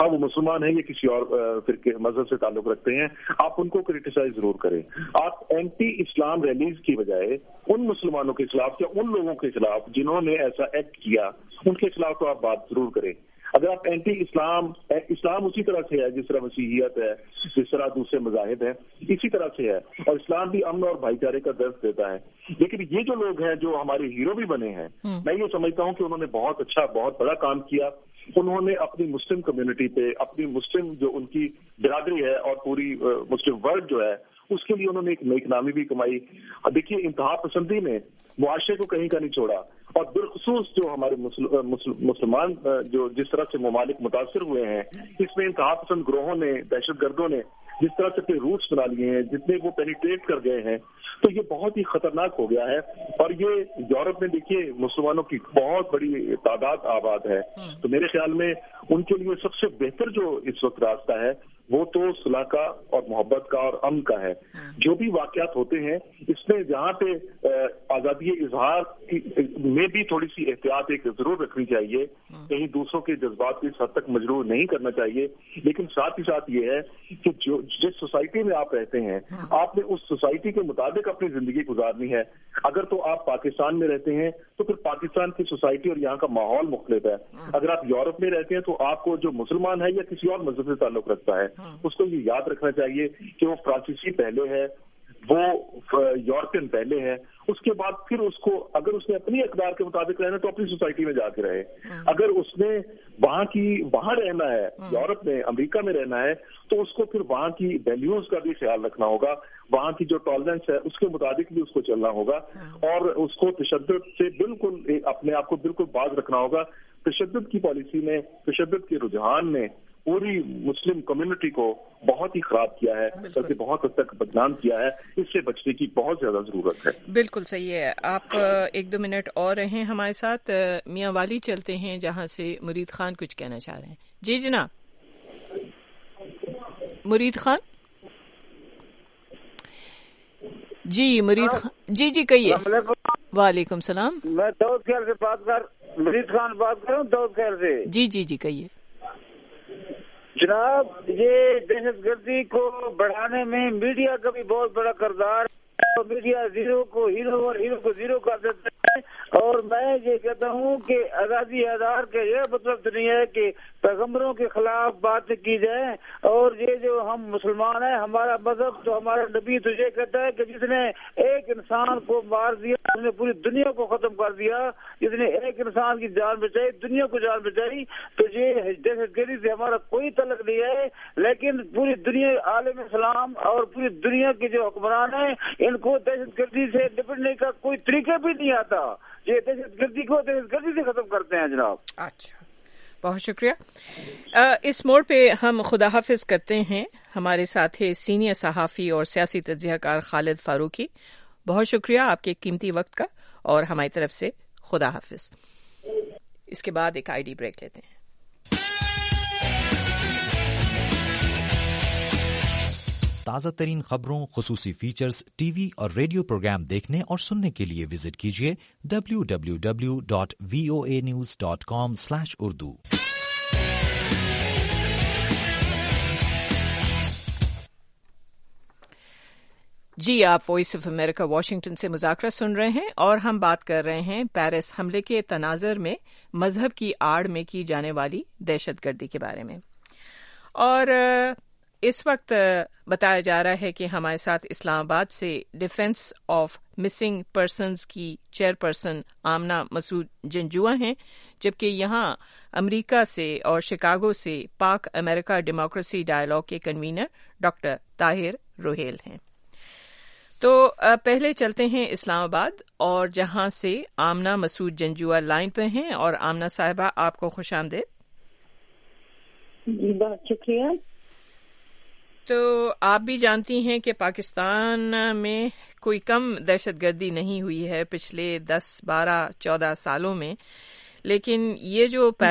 خواہ وہ مسلمان ہیں یا کسی اور فرقے مذہب سے تعلق رکھتے ہیں، آپ ان کو کرٹیسائز ضرور کریں. آپ اینٹی اسلام ریلیز کی بجائے ان مسلمانوں کے خلاف یا ان لوگوں کے خلاف جنہوں نے ایسا ایکٹ کیا ان کے خلاف تو آپ بات ضرور کریں. اگر آپ اینٹی اسلام اسی طرح سے ہے جس طرح مسیحیت ہے، جس طرح دوسرے مذاہب ہیں، اسی طرح سے ہے، اور اسلام بھی امن اور بھائی چارے کا درس دیتا ہے. لیکن یہ جو لوگ ہیں جو ہمارے ہیرو بھی بنے ہیں، میں یہ سمجھتا ہوں کہ انہوں نے بہت اچھا بہت بڑا کام کیا. انہوں نے اپنی مسلم کمیونٹی پہ، اپنی مسلم جو ان کی برادری ہے اور پوری مسلم ورلڈ جو ہے اس کے لیے انہوں نے ایک نیک نامی بھی کمائی. دیکھیے انتہا پسندی نے معاشرے کو کہیں کا نہیں چھوڑا، اور بالخصوص جو ہمارے مسلمان جو جس طرح سے ممالک متاثر ہوئے ہیں، اس میں انتہا پسند گروہوں نے، دہشت گردوں نے جس طرح سے اپنے روٹس بنا لیے ہیں، جتنے وہ پینیٹریٹ کر گئے ہیں، تو یہ بہت ہی خطرناک ہو گیا ہے. اور یہ یورپ میں دیکھیے مسلمانوں کی بہت بڑی تعداد آباد ہے، تو میرے خیال میں ان کے لیے سب سے بہتر جو اس وقت راستہ ہے وہ تو صلح کا اور محبت کا اور امن کا ہے. جو بھی واقعات ہوتے ہیں اس میں جہاں پہ آزادی اظہار میں بھی تھوڑی سی احتیاط ایک ضرور رکھنی چاہیے، کہیں دوسروں کے جذبات کو اس حد تک مجروح نہیں کرنا چاہیے. لیکن ساتھ ہی ساتھ یہ ہے کہ جس سوسائٹی میں آپ رہتے ہیں آپ نے اس سوسائٹی کے مطابق اپنی زندگی گزارنی ہے. اگر تو آپ پاکستان میں رہتے ہیں تو پھر پاکستان کی سوسائٹی اور یہاں کا ماحول مختلف ہے. اگر آپ یورپ میں رہتے ہیں تو آپ کو جو مسلمان ہے یا کسی اور مذہب سے تعلق رکھتا ہے اس کو یہ یاد رکھنا چاہیے کہ وہ فرانسیسی پہلے ہے، وہ یورپین پہلے ہے، اس کے بعد پھر اس کو اگر اس نے اپنی اقدار کے مطابق رہنا تو اپنی سوسائٹی میں جا کے رہے. اگر اس نے وہاں رہنا ہے، یورپ میں، امریکہ میں رہنا ہے، تو اس کو پھر وہاں کی ویلیوز کا بھی خیال رکھنا ہوگا، وہاں کی جو ٹالرنس ہے اس کے مطابق بھی اس کو چلنا ہوگا، اور اس کو تشدد سے بالکل اپنے آپ کو بالکل باز رکھنا ہوگا. تشدد کی پالیسی میں، تشدد کے رجحان نے پوری مسلم کمیونٹی کو بہت ہی خراب کیا ہے، بلکہ بہت حد تک بدنام کیا ہے. اس سے بچنے کی بہت زیادہ ضرورت ہے. بالکل صحیح ہے. آپ 1-2 منٹ اور رہیں ہمارے ساتھ. میاں والی چلتے ہیں جہاں سے مرید خان کچھ کہنا چاہ رہے ہیں. جی جناب مرید خان. جی مرید خان، جی کہیے. وعلیکم السلام. میں داؤد خیر سے مرید خان بات کر رہا ہوں، داؤد خیر سے. جی کہیے. جناب یہ دہشت گردی کو بڑھانے میں میڈیا کا بھی بہت بڑا کردار ہے. میڈیا زیرو کو ہیرو اور ہیرو کو زیرو کر دیتا ہے. اور میں یہ کہتا ہوں کہ آزادی اظہار کا یہ مطلب نہیں ہے کہ پیغمبروں کے خلاف باتیں کی جائیں. اور یہ جو ہم مسلمان ہیں، ہمارا مذہب تو ہمارا نبی تو یہ کہتا ہے کہ جس نے ایک انسان کو مار دیا اس نے پوری دنیا کو ختم کر دیا. جس نے ایک انسان کی جان بچائی، دنیا کو جان بچائی. تو یہ دہشت گردی سے ہمارا کوئی تعلق نہیں ہے، لیکن پوری دنیا عالم اسلام اور پوری دنیا کے جو حکمران ہیں ان کو دہشت گردی سے نپٹنے کا کوئی طریقہ بھی نہیں آتا. یہ دہشت گردی کو دہشت گردی سے ختم کرتے ہیں جناب. اچھا، بہت شکریہ. اس موڑ پہ ہم خدا حافظ کرتے ہیں. ہمارے ساتھ ہے سینئر صحافی اور سیاسی تجزیہ کار خالد فاروقی. بہت شکریہ آپ کے قیمتی وقت کا، اور ہماری طرف سے خدا حافظ. اس کے بعد ایک ID بریک لیتے ہیں. تازہ ترین خبروں، خصوصی فیچرز، ٹی وی اور ریڈیو پروگرام دیکھنے اور سننے کے لیے وزٹ کیجیے www.voanews.com/urdu. جی آپ وائس آف امریکہ واشنگٹن سے مذاکرہ سن رہے ہیں، اور ہم بات کر رہے ہیں پیرس حملے کے تناظر میں مذہب کی آڑ میں کی جانے والی دہشت گردی کے بارے میں. اور اس وقت بتایا جا رہا ہے کہ ہمارے ساتھ اسلام آباد سے ڈیفنس آف مسنگ پرسنز کی چیئرپرسن آمنہ مسعود جنجوعہ ہیں، جبکہ یہاں امریکہ سے اور شکاگو سے پاک امریکہ ڈیموکریسی ڈائیلاگ کے کنوینر ڈاکٹر طاہر روہیل ہیں. تو پہلے چلتے ہیں اسلام آباد، اور جہاں سے آمنہ مسعود جنجوعہ لائن پہ ہیں. اور آمنہ صاحبہ آپ کو خوش آمدید. جی بہت شکریہ. تو آپ بھی جانتی ہیں کہ پاکستان میں کوئی کم دہشت گردی نہیں ہوئی ہے پچھلے 10، 12، 14 سالوں میں، لیکن یہ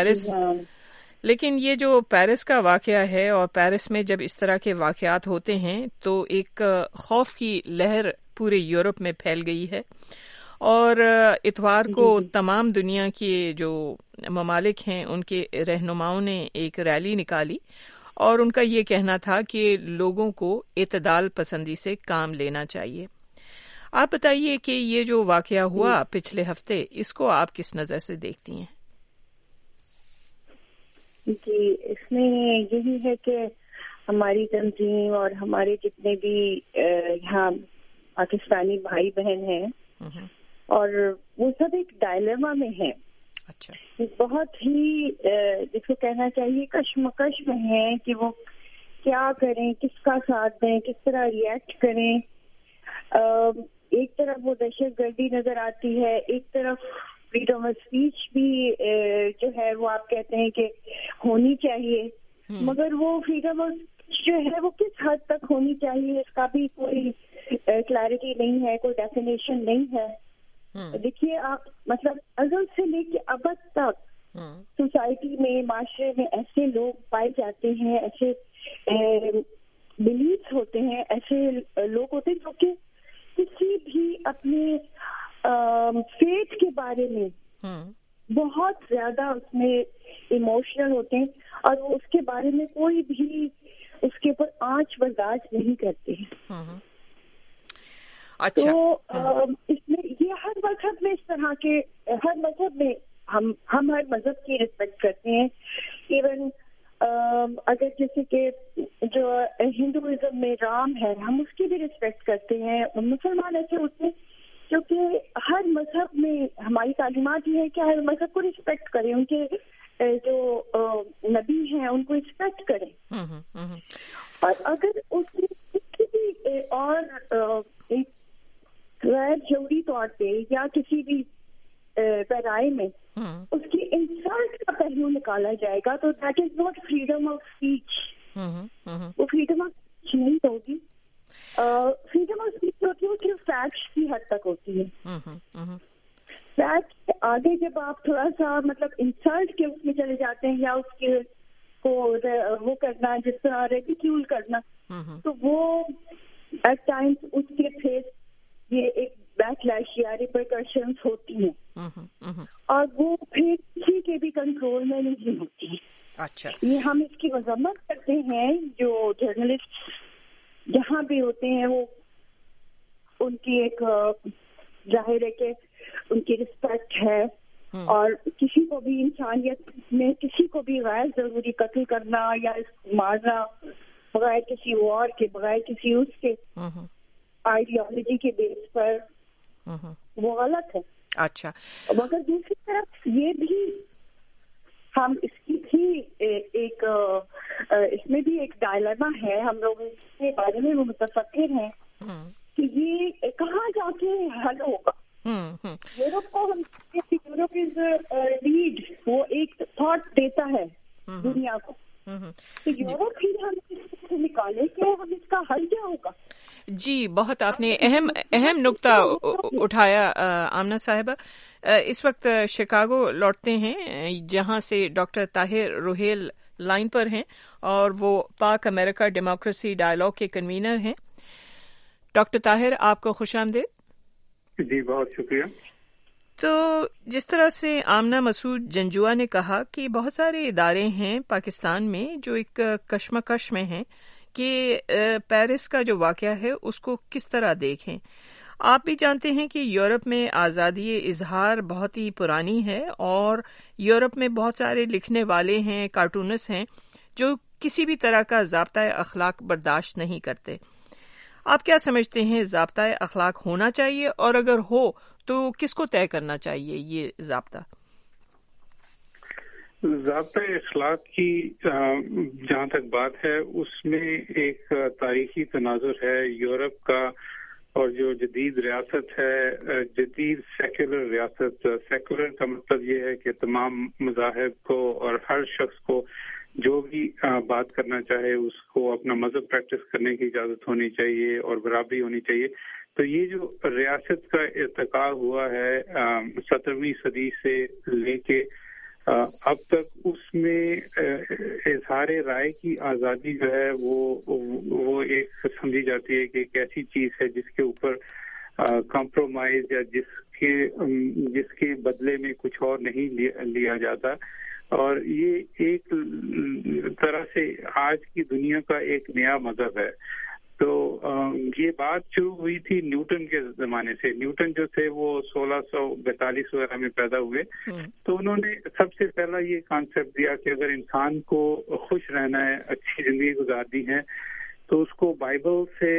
جو پیرس کا واقعہ ہے، اور پیرس میں جب اس طرح کے واقعات ہوتے ہیں تو ایک خوف کی لہر پورے یورپ میں پھیل گئی ہے. اور اتوار کو تمام دنیا کے جو ممالک ہیں ان کے رہنماؤں نے ایک ریلی نکالی اور ان کا یہ کہنا تھا کہ لوگوں کو اعتدال پسندی سے کام لینا چاہیے. آپ بتائیے کہ یہ جو واقعہ ہوا پچھلے ہفتے، اس کو آپ کس نظر سے دیکھتی ہیں؟ جی، اس میں یہی ہے کہ ہماری تنظیم اور ہمارے جتنے بھی یہاں پاکستانی بھائی بہن ہیں اور وہ سب ایک ڈائلیما میں ہیں. اچھا، بہت ہی جس کو کہنا چاہیے کشمکش میں ہیں کہ وہ کیا کریں، کس کا ساتھ دیں، کس طرح ریئیکٹ کریں. ایک طرف وہ دہشت گردی نظر آتی ہے، ایک طرف فریڈم آف اسپیچ بھی جو ہے وہ آپ کہتے ہیں کہ ہونی چاہیے، مگر وہ فریڈم آف اسپیچ جو ہے وہ کس حد تک ہونی چاہیے اس کا بھی کوئی کلیئرٹی نہیں ہے، کوئی ڈیفینیشن نہیں ہے. دیکھیے آپ، مطلب ازل سے لے کے ابد تک سوسائٹی میں، معاشرے میں ایسے لوگ پائے جاتے ہیں، ایسے بلیفس ہوتے ہیں، ایسے لوگ ہوتے ہیں جو کہ کسی بھی اپنے فیتھ کے بارے میں بہت زیادہ اس میں ایموشنل ہوتے ہیں اور وہ اس کے بارے میں کوئی بھی اس کے اوپر آنچ برداشت نہیں کرتے ہیں. تو اس میں یہ ہر مذہب میں اس طرح کے، ہر مذہب میں ہم ہر مذہب کی رسپیکٹ کرتے ہیں. ایون اگر جیسے کہ جو ہندوازم میں رام ہے، ہم اس کی بھی رسپیکٹ کرتے ہیں. مسلمان ایسے ہوتے ہیں کیونکہ ہر مذہب میں ہماری تعلیمات یہ ہے کہ ہر مذہب کو رسپیکٹ کریں، ان کے جو نبی ہیں ان کو رسپیکٹ کریں. اور اگر اس کی بھی اور غیر شعوری طور پہ یا کسی بھی پیرائے میں اس کی انسلٹ کا پہلو نکالا جائے گا تو that is not freedom of speech. وہ فریڈم آف اسپیچ نہیں ہوگی. فریڈم آف اسپیچ ہوتی ہے وہ صرف فیکٹس کی حد تک ہوتی ہے. فیکٹس کے آگے جب آپ تھوڑا سا مطلب انسلٹ کے اس میں چلے جاتے ہیں یا اس کے کو وہ کرنا جس طرح ریڈیکیول کرنا، تو وہ ایٹ ٹائمس اس کے فیس یہ ایک بیک لیش یا ریپرکشنز ہوتی ہیں اور وہ پھر کسی کے بھی کنٹرول میں نہیں ہوتی. اچھا، یہ ہم اس کی مذمت کرتے ہیں. جو جرنلسٹ جہاں بھی ہوتے ہیں وہ ان کی ایک ظاہر ہے کہ ان کی رسپیکٹ ہے اور کسی کو بھی انسانیت میں کسی کو بھی غیر ضروری قتل کرنا یا مارنا بغیر کسی وار کے، بغیر کسی اس کے آئیڈیالوجی کے بیس پر وہ غلط ہے. اچھا، مگر دوسری طرف یہ بھی ہم اس کی بھی ایک اس میں بھی ایک ڈائلیما ہے. ہم لوگ اس کے بارے میں متفکر ہیں کہ یہ کہاں جا کے حل ہوگا. یورپ کو ہم یورپ از لیڈ، وہ ایک تھاٹ دیتا ہے دنیا کو، تو یورپ ہی ہم اس سے نکالے کہ ہم اس کا حل کیا ہوگا. جی، بہت آپ نے اہم نقطہ اٹھایا آمنہ صاحبہ. اس وقت شکاگو لوٹتے ہیں جہاں سے ڈاکٹر طاہر روہیل لائن پر ہیں اور وہ پاک امریکہ ڈیموکریسی ڈائلاگ کے کنوینر ہیں. ڈاکٹر طاہر، آپ کو خوش آمدید. جی، بہت شکریہ. تو جس طرح سے آمنہ مسعود جنجوعہ نے کہا کہ بہت سارے ادارے ہیں پاکستان میں جو ایک کشمکش میں ہیں کہ پیرس کا جو واقعہ ہے اس کو کس طرح دیکھیں. آپ بھی جانتے ہیں کہ یورپ میں آزادی اظہار بہت ہی پرانی ہے اور یورپ میں بہت سارے لکھنے والے ہیں، کارٹونسٹ ہیں جو کسی بھی طرح کا ضابطۂ اخلاق برداشت نہیں کرتے. آپ کیا سمجھتے ہیں، ضابطۂ اخلاق ہونا چاہیے اور اگر ہو تو کس کو طے کرنا چاہیے یہ ضابطہ؟ ضابطۂ اخلاق کی جہاں تک بات ہے اس میں ایک تاریخی تناظر ہے یورپ کا اور جو جدید ریاست ہے، جدید سیکولر ریاست. سیکولر کا مطلب یہ ہے کہ تمام مذاہب کو اور ہر شخص کو جو بھی بات کرنا چاہے اس کو اپنا مذہب پریکٹس کرنے کی اجازت ہونی چاہیے اور برابری ہونی چاہیے. تو یہ جو ریاست کا ارتقاء ہوا ہے 17ویں صدی سے لے کے اب تک، اس میں اظہار رائے کی آزادی جو ہے وہ ایک سمجھی جاتی ہے کہ ایک ایسی چیز ہے جس کے اوپر कॉम्प्रोमाइज या जिसके बदले में कुछ और नहीं लिया जाता। और ये एक तरह से आज की दुनिया का एक नया मजहब है। तो ये बात शुरू हुई थी न्यूटन के जमाने से। न्यूटन जो थे वो 1642 वगैरह में पैदा हुए, तो उन्होंने सबसे पहला ये कॉन्सेप्ट दिया कि अगर इंसान को खुश रहना है, अच्छी जिंदगी गुजारनी है, तो उसको बाइबल से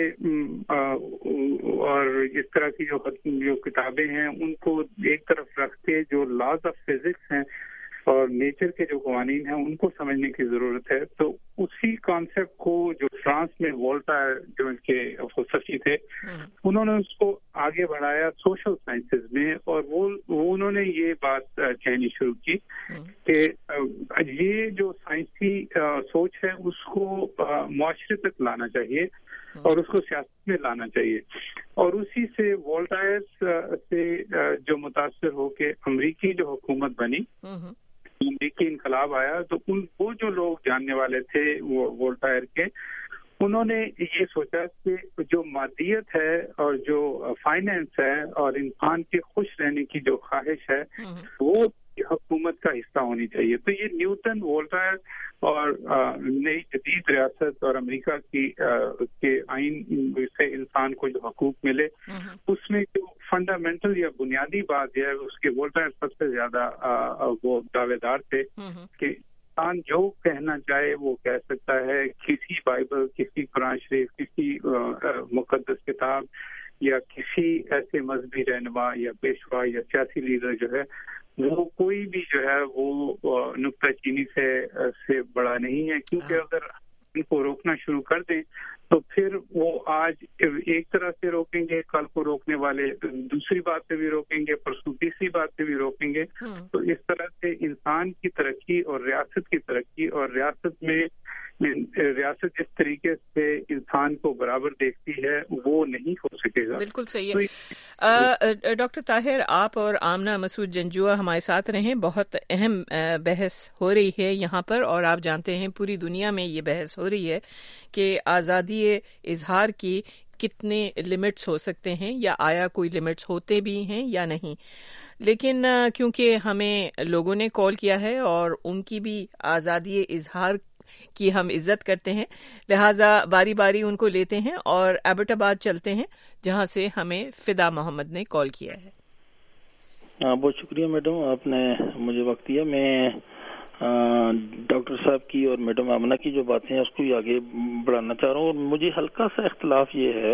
और इस तरह की जो किताबें हैं उनको एक तरफ रख के जो लॉज ऑफ फिजिक्स हैं और नेचर के जो कवानीन हैं उनको समझने की जरूरत है। तो उसी कॉन्सेप्ट को जो फ्रांस में वोल्टायर जो इनके फलसफी थे, उन्होंने उसको आगे बढ़ाया सोशल साइंसेज में, और वो उन्होंने ये बात कहनी शुरू की कि ये जो साइंसी सोच है उसको मुआशरे तक लाना चाहिए और उसको सियासत में लाना चाहिए। और उसी से वोल्टायर से जो मुतासर हो के अमरीकी जो हुकूमत बनी, अमरीकी इनकलाब आया, तो वो जो लोग जानने वाले थे वो वोल्टायर के, उन्होंने ये सोचा कि जो मादियत है और जो फाइनेंस है और इंसान के खुश रहने की जो ख्वाहिश है वो हुकूमत का हिस्सा होनी चाहिए। तो ये न्यूटन, वोल्टायर और नई जदीद रियासत और अमेरिका के आइन से इंसान को जो हकूक मिले, उसमें जो फंडामेंटल या बुनियादी बात है उसके वोल्टायर सबसे ज्यादा वो दावेदार थे कि इंसान जो कहना चाहे वो कह सकता है। किसी बाइबल, किसी कुरान शरीफ, किसी मुकद्दस किताब या किसी ऐसे मजहबी रहनुमा या पेशवा या सियासी लीडर जो है वो कोई भी जो है वो नुक्ताचीनी से बड़ा नहीं है, क्योंकि अगर इनको रोकना शुरू कर दें तो फिर वो आज एक तरह से रोकेंगे, कल को रोकने वाले दूसरी बात से भी रोकेंगे, परसों तीसरी बात से भी रोकेंगे। तो इस तरह से इंसान की तरक्की और रियासत की तरक्की और रियासत जिस तरीके से इंसान को बराबर देखती है वो नहीं हो सकेगा। बिल्कुल सही है। डॉक्टर ताहिर, आप और आमना मसूद जंजुआ हमारे साथ रहें। बहुत अहम बहस हो रही है यहाँ पर, और आप जानते हैं पूरी दुनिया में ये बहस हो रही है कि आज़ादी इजहार की कितने लिमिट्स हो सकते हैं, या आया कोई लिमिट्स होते भी हैं या नहीं। लेकिन क्योंकि हमें लोगों ने कॉल किया है और उनकी भी आज़ादी इजहार की हम इज्जत करते हैं, लिहाजा बारी बारी उनको लेते हैं और एबटाबाद चलते हैं जहां से हमें फिदा मोहम्मद ने कॉल किया है। बहुत शुक्रिया मैडम, आपने मुझे वक्त दिया। मैं डॉक्टर साहब की और मैडम आमना की जो बातें हैं उसको भी आगे बढ़ाना चाह रहा हूँ। और मुझे हल्का सा इख्तलाफ ये है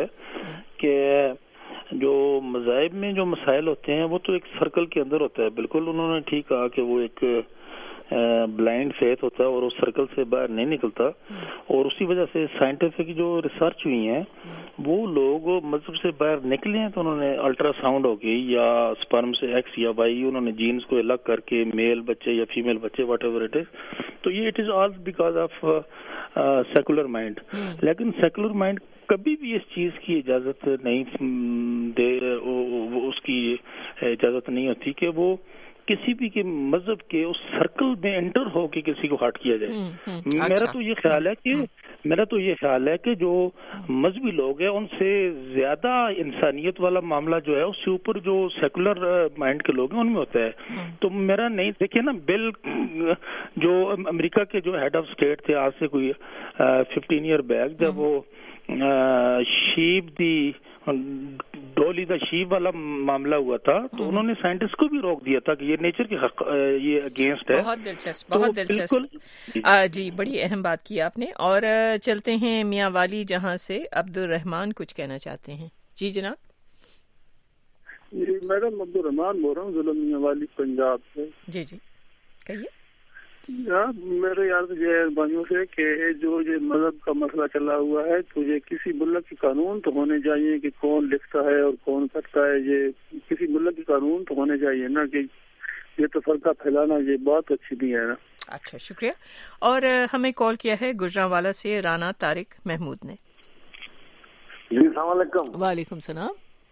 कि जो मज़ाहिब में जो मसाइल होते हैं वो तो एक सर्कल के अंदर होता है। बिल्कुल उन्होंने ठीक कहा कि वो एक ब्लाइंड फेथ होता है और उस सर्कल से बाहर नहीं निकलता, और उसी वजह से साइंटिफिक जो रिसर्च हुई है वो लोग मजहब से बाहर निकले हैं तो उन्होंने अल्ट्रासाउंड हो गई या स्पर्म से एक्स या वाई, उन्होंने जीन्स को अलग करके मेल बच्चे या फीमेल बच्चे वट एवर इट इज, तो ये it is all because of secular mind. लेकिन सेकुलर माइंड कभी भी इस चीज की इजाजत नहीं उसकी इजाजत नहीं होती कि वो किसी भी के मजहब के उस सर्कल में एंटर हो के किसी को हर्ट किया जाए। मेरा तो ये ख्याल है कि जो मजहबी लोग हैं उनसे ज्यादा इंसानियत वाला मामला जो है उससे ऊपर जो सेकुलर माइंड के लोग हैं उनमें होता है। तो मेरा नहीं, देखिए ना, बिल जो अमेरिका के जो हेड ऑफ स्टेट थे आज से कोई 15 ईयर बैक, जब वो शीप दी डोली द शीप वाला मामला हुआ था तो उन्होंने साइंटिस्ट को भी रोक दिया था कि ये नेचर के ये अगेंस्ट है। बहुत दिलचस्प, बहुत दिलचस्प। जी, बड़ी अहम बात की आपने। और चलते हैं मियां वाली, जहां से अब्दुल रहमान कुछ कहना चाहते हैं। जी जनाब। जी मैडम, अब्दुल रहमान बोल रहा हूँ, जिला मियां वाली, पंजाब से। जी जी कहिए। मेरे यार भाइयों से कि जो ये मजहब का मसला चला हुआ है तो ये किसी मुल्क के कानून तो होने चाहिए कि कौन लिखता है और कौन करता है, ये किसी मुल्क के कानून तो होने चाहिए ना, कि ये तो फर्का फैलाना ये बात अच्छी नहीं है ना। अच्छा, शुक्रिया। और हमें कॉल किया है गुजरांवाला से राना तारिक महमूद ने। जी अस्सलाम वालेकुम। वालेकुम सलाम।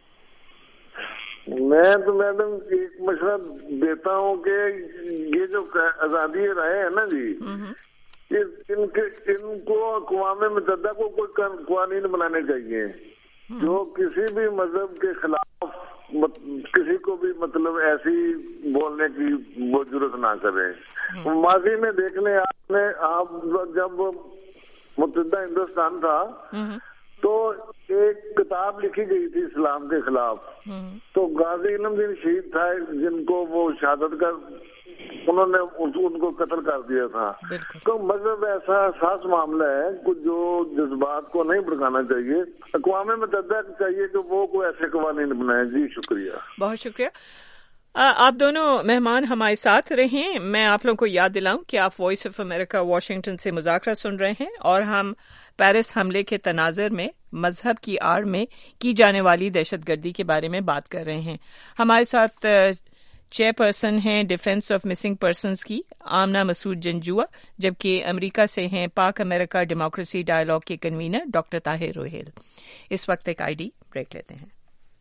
मैं तो मैडम एक मशवरा देता हूँ कि ये जो आजादी राय है ना जी, इनको अक़वाम मुत्तहिदा को कोई कानून बनाने चाहिए جو کسی بھی مذہب کے خلاف کسی کو بھی مطلب ایسی بولنے کی وہ ضرورت نہ کرے. ماضی میں دیکھ لیں آپ جب متحدہ ہندوستان تھا تو ایک کتاب لکھی گئی تھی اسلام کے خلاف, تو غازی علم دین شہید تھا جن کو وہ شہادت کا انہوں نے ان کو قتل کر دیا تھا. تو مذہب ایسا حساس معاملہ ہے جو جذبات کو نہیں بھڑکانا چاہیے. اقوام متحدہ چاہیے کہ وہ کوئی ایسے قوانین بنائے. جی شکریہ, بہت شکریہ. آپ دونوں مہمان ہمارے ساتھ رہیں. میں آپ لوگوں کو یاد دلاؤں کہ آپ وائس آف امریکہ واشنگٹن سے مذاکرہ سن رہے ہیں اور ہم پیرس حملے کے تناظر میں مذہب کی آڑ میں کی جانے والی دہشت گردی کے بارے میں بات کر رہے ہیں. ہمارے ساتھ چیئر پرسن ہیں ڈیفینس آف مسنگ پرسنز کی آمنہ مسعود جنجوعہ, جبکہ امریکہ سے ہیں پاک امریکہ ڈیموکریسی ڈائیلاگ کے کنوینر ڈاکٹر طاہر روہیل. اس وقت ایک آئی ڈی بریک لیتے ہیں.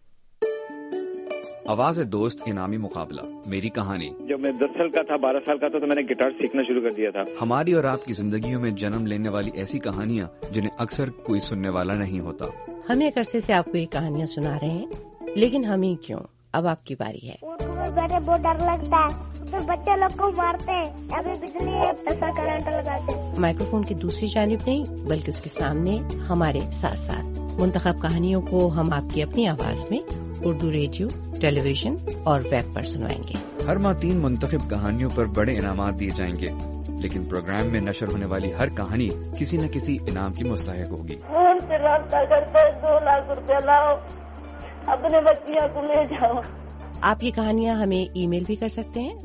آواز دوست انعامی مقابلہ میری کہانی. جب میں 10 سال کا تھا 12 سال کا تھا تو میں نے گٹار سیکھنا شروع کر دیا تھا. ہماری اور آپ کی زندگیوں میں جنم لینے والی ایسی کہانیاں جنہیں اکثر کوئی سننے والا نہیں ہوتا. ہم ایک عرصے سے آپ کو یہ کہانیاں سنا رہے ہیں, لیکن ہم ہی کیوں, اب آپ کی باری ہے. بیٹھے بہت ڈر لگتا ہے, تو بچے لوگ کو مارتے ہیں, ابھی بجلی ایسا کرنٹ لگاتے ہیں. مائکرو فون کی دوسری جانب نہیں بلکہ اس کے سامنے ہمارے ساتھ ساتھ منتخب کہانیوں کو ہم آپ کی اپنی آواز میں اردو ریڈیو, ٹیلی ویژن اور ویب پر سنوائیں گے. ہر ماہ 3 منتخب کہانیوں پر بڑے انعامات دیے جائیں گے, لیکن پروگرام میں نشر ہونے والی ہر کہانی کسی نہ کسی انعام کی مستحق ہوگی. فون سے رابطہ کرتے 2 لاکھ روپے لاؤ, اپنے بچیاں کو لے جاؤ. آپ یہ کہانیاں ہمیں ای میل بھی کر سکتے ہیں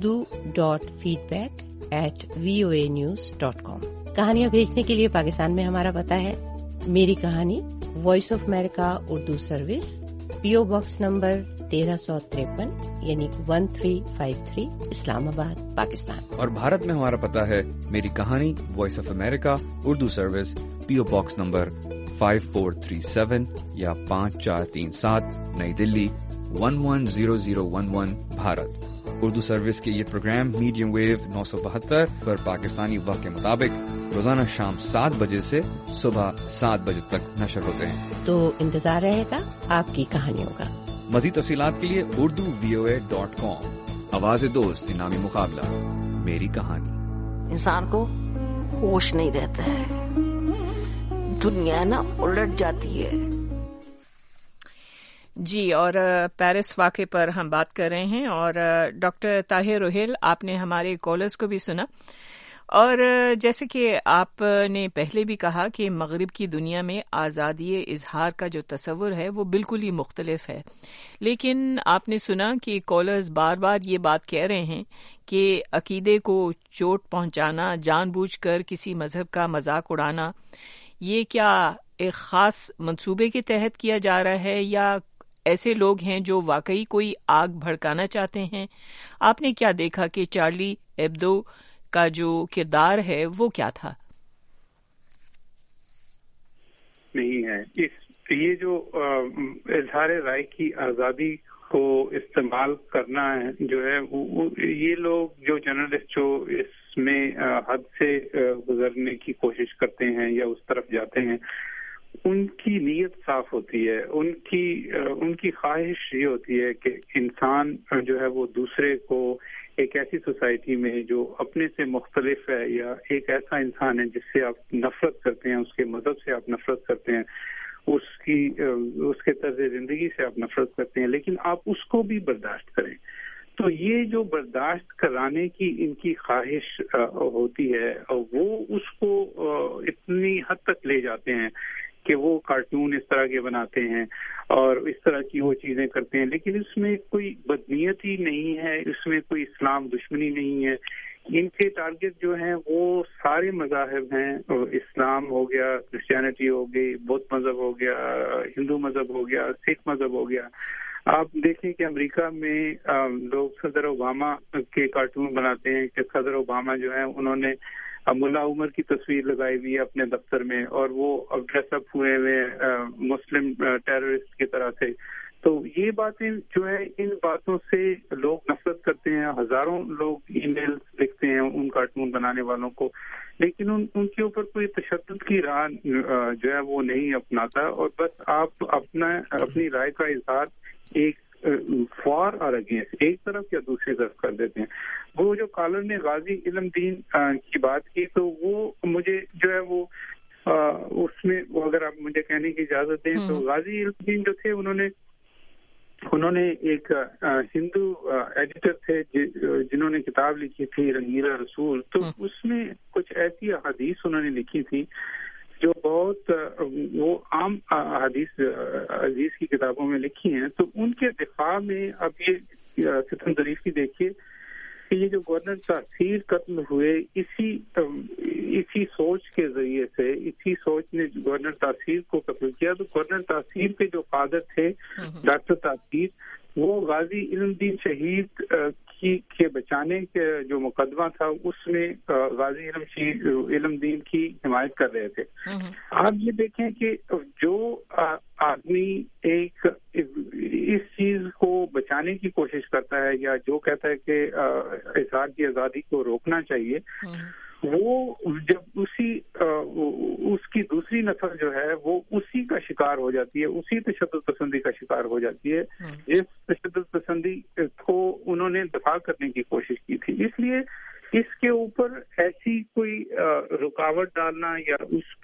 urdu.feedback@voanews.com. کہانیاں بھیجنے کے لیے پاکستان میں ہمارا پتہ ہے میری کہانی, voice of America Urdu service, PO box number 1353 یعنی 1353 اسلام آباد پاکستان. اور بھارت میں ہمارا پتہ ہے میری کہانی, voice of America Urdu service, PO box number 5437 یا 5437 نئی دلی 110011 بھارت. اردو سروس کے یہ پروگرام میڈیم ویو 972 پر پاکستانی وقت کے مطابق روزانہ شام 7 بجے سے صبح 7 بجے تک نشر ہوتے ہیں. تو انتظار رہے گا آپ کی کہانیوں کا. مزید تفصیلات کے لیے urduvoa.com. آواز دوست انعامی مقابلہ میری کہانی. انسان کو ہوش نہیں رہتا ہے, دنیا نا الٹ جاتی ہے. جی, اور پیرس واقعے پر ہم بات کر رہے ہیں, اور ڈاکٹر طاہر روہیل آپ نے ہمارے کالرز کو بھی سنا, اور جیسے کہ آپ نے پہلے بھی کہا کہ مغرب کی دنیا میں آزادی اظہار کا جو تصور ہے وہ بالکل ہی مختلف ہے. لیکن آپ نے سنا کہ کالرز بار بار یہ بات کہہ رہے ہیں کہ عقیدے کو چوٹ پہنچانا, جان بوجھ کر کسی مذہب کا مذاق اڑانا, یہ کیا ایک خاص منصوبے کے تحت کیا جا رہا ہے یا ایسے لوگ ہیں جو واقعی کوئی آگ بھڑکانا چاہتے ہیں؟ آپ نے کیا دیکھا کہ چارلی ایبدو کا جو کردار ہے وہ کیا تھا؟ نہیں ہے یہ جو اظہار رائے کی آزادی کو استعمال کرنا ہے جو ہے یہ لوگ جو جرنلسٹ جو اس میں حد سے گزرنے کی کوشش کرتے ہیں یا اس طرف جاتے ہیں, ان کی نیت صاف ہوتی ہے. ان کی خواہش یہ ہوتی ہے کہ انسان جو ہے وہ دوسرے کو ایک ایسی سوسائٹی میں جو اپنے سے مختلف ہے یا ایک ایسا انسان ہے جس سے آپ نفرت کرتے ہیں, اس کے مذہب سے آپ نفرت کرتے ہیں, اس کے طرز زندگی سے آپ نفرت کرتے ہیں, لیکن آپ اس کو بھی برداشت کریں. تو یہ جو برداشت کرانے کی ان کی خواہش ہوتی ہے, وہ اس کو اتنی حد تک لے جاتے ہیں کہ وہ کارٹون اس طرح کے بناتے ہیں اور اس طرح کی وہ چیزیں کرتے ہیں, لیکن اس میں کوئی بدنیتی نہیں ہے, اس میں کوئی اسلام دشمنی نہیں ہے. ان کے ٹارگٹ جو ہیں وہ سارے مذاہب ہیں, اسلام ہو گیا, کرسچینٹی ہو گئی, بدھ مذہب ہو گیا, ہندو مذہب ہو گیا, سکھ مذہب ہو گیا. آپ دیکھیں کہ امریکہ میں لوگ صدر اوباما کے کارٹون بناتے ہیں کہ صدر اوباما جو ہیں انہوں نے ملا عمر کی تصویر لگائی ہوئی ہے اپنے دفتر میں, اور وہ ڈریس اپ ہوئے ہوئے مسلم ٹیررسٹ کی طرح سے. تو یہ باتیں جو ہے ان باتوں سے لوگ نفرت کرتے ہیں. ہزاروں لوگ ای میل لکھتے ہیں ان کارٹون بنانے والوں کو, لیکن ان کے اوپر کوئی تشدد کی راہ جو ہے وہ نہیں اپناتا, اور بس آپ اپنی رائے کا اظہار ایک فار اور اگینسٹ ایک طرف یا دوسری طرف کر دیتے ہیں. وہ جو کالر نے غازی علم دین کی بات کی, تو وہ مجھے جو ہے وہ اس میں اگر آپ مجھے کہنے کی اجازت دیں تو غازی علم دین جو تھے انہوں نے ایک ہندو ایڈیٹر تھے جنہوں نے کتاب لکھی تھی رنگیلا رسول. تو اس میں کچھ ایسی احادیث انہوں نے لکھی تھی جو بہت وہ عام احادیث عزیز کی کتابوں میں لکھی ہیں. تو ان کے دفاع میں اب یہ ستم ظریف کی دیکھیے کہ یہ جو گورنر تاثیر قتل ہوئے اسی سوچ کے ذریعے سے, اسی سوچ نے گورنر تاثیر کو قتل کیا. تو گورنر تاثیر کے جو فادر تھے ڈاکٹر تاثیر, وہ غازی علم دین شہید کے بچانے کے جو مقدمہ تھا اس میں غازی علم دین کی حمایت کر رہے تھے. آپ یہ دیکھیں کہ جو آدمی ایک اس چیز کو بچانے کی کوشش کرتا ہے یا جو کہتا ہے کہ اظہار کی آزادی کو روکنا چاہیے, وہ جب اس کی دوسری نسل جو ہے وہ اسی کا شکار ہو جاتی ہے, اسی تشدد پسندی کا شکار ہو جاتی ہے جس تشدد پسندی کو انہوں نے دفاع کرنے کی کوشش کی تھی. اس لیے اس کے اوپر ایسی کوئی رکاوٹ ڈالنا یا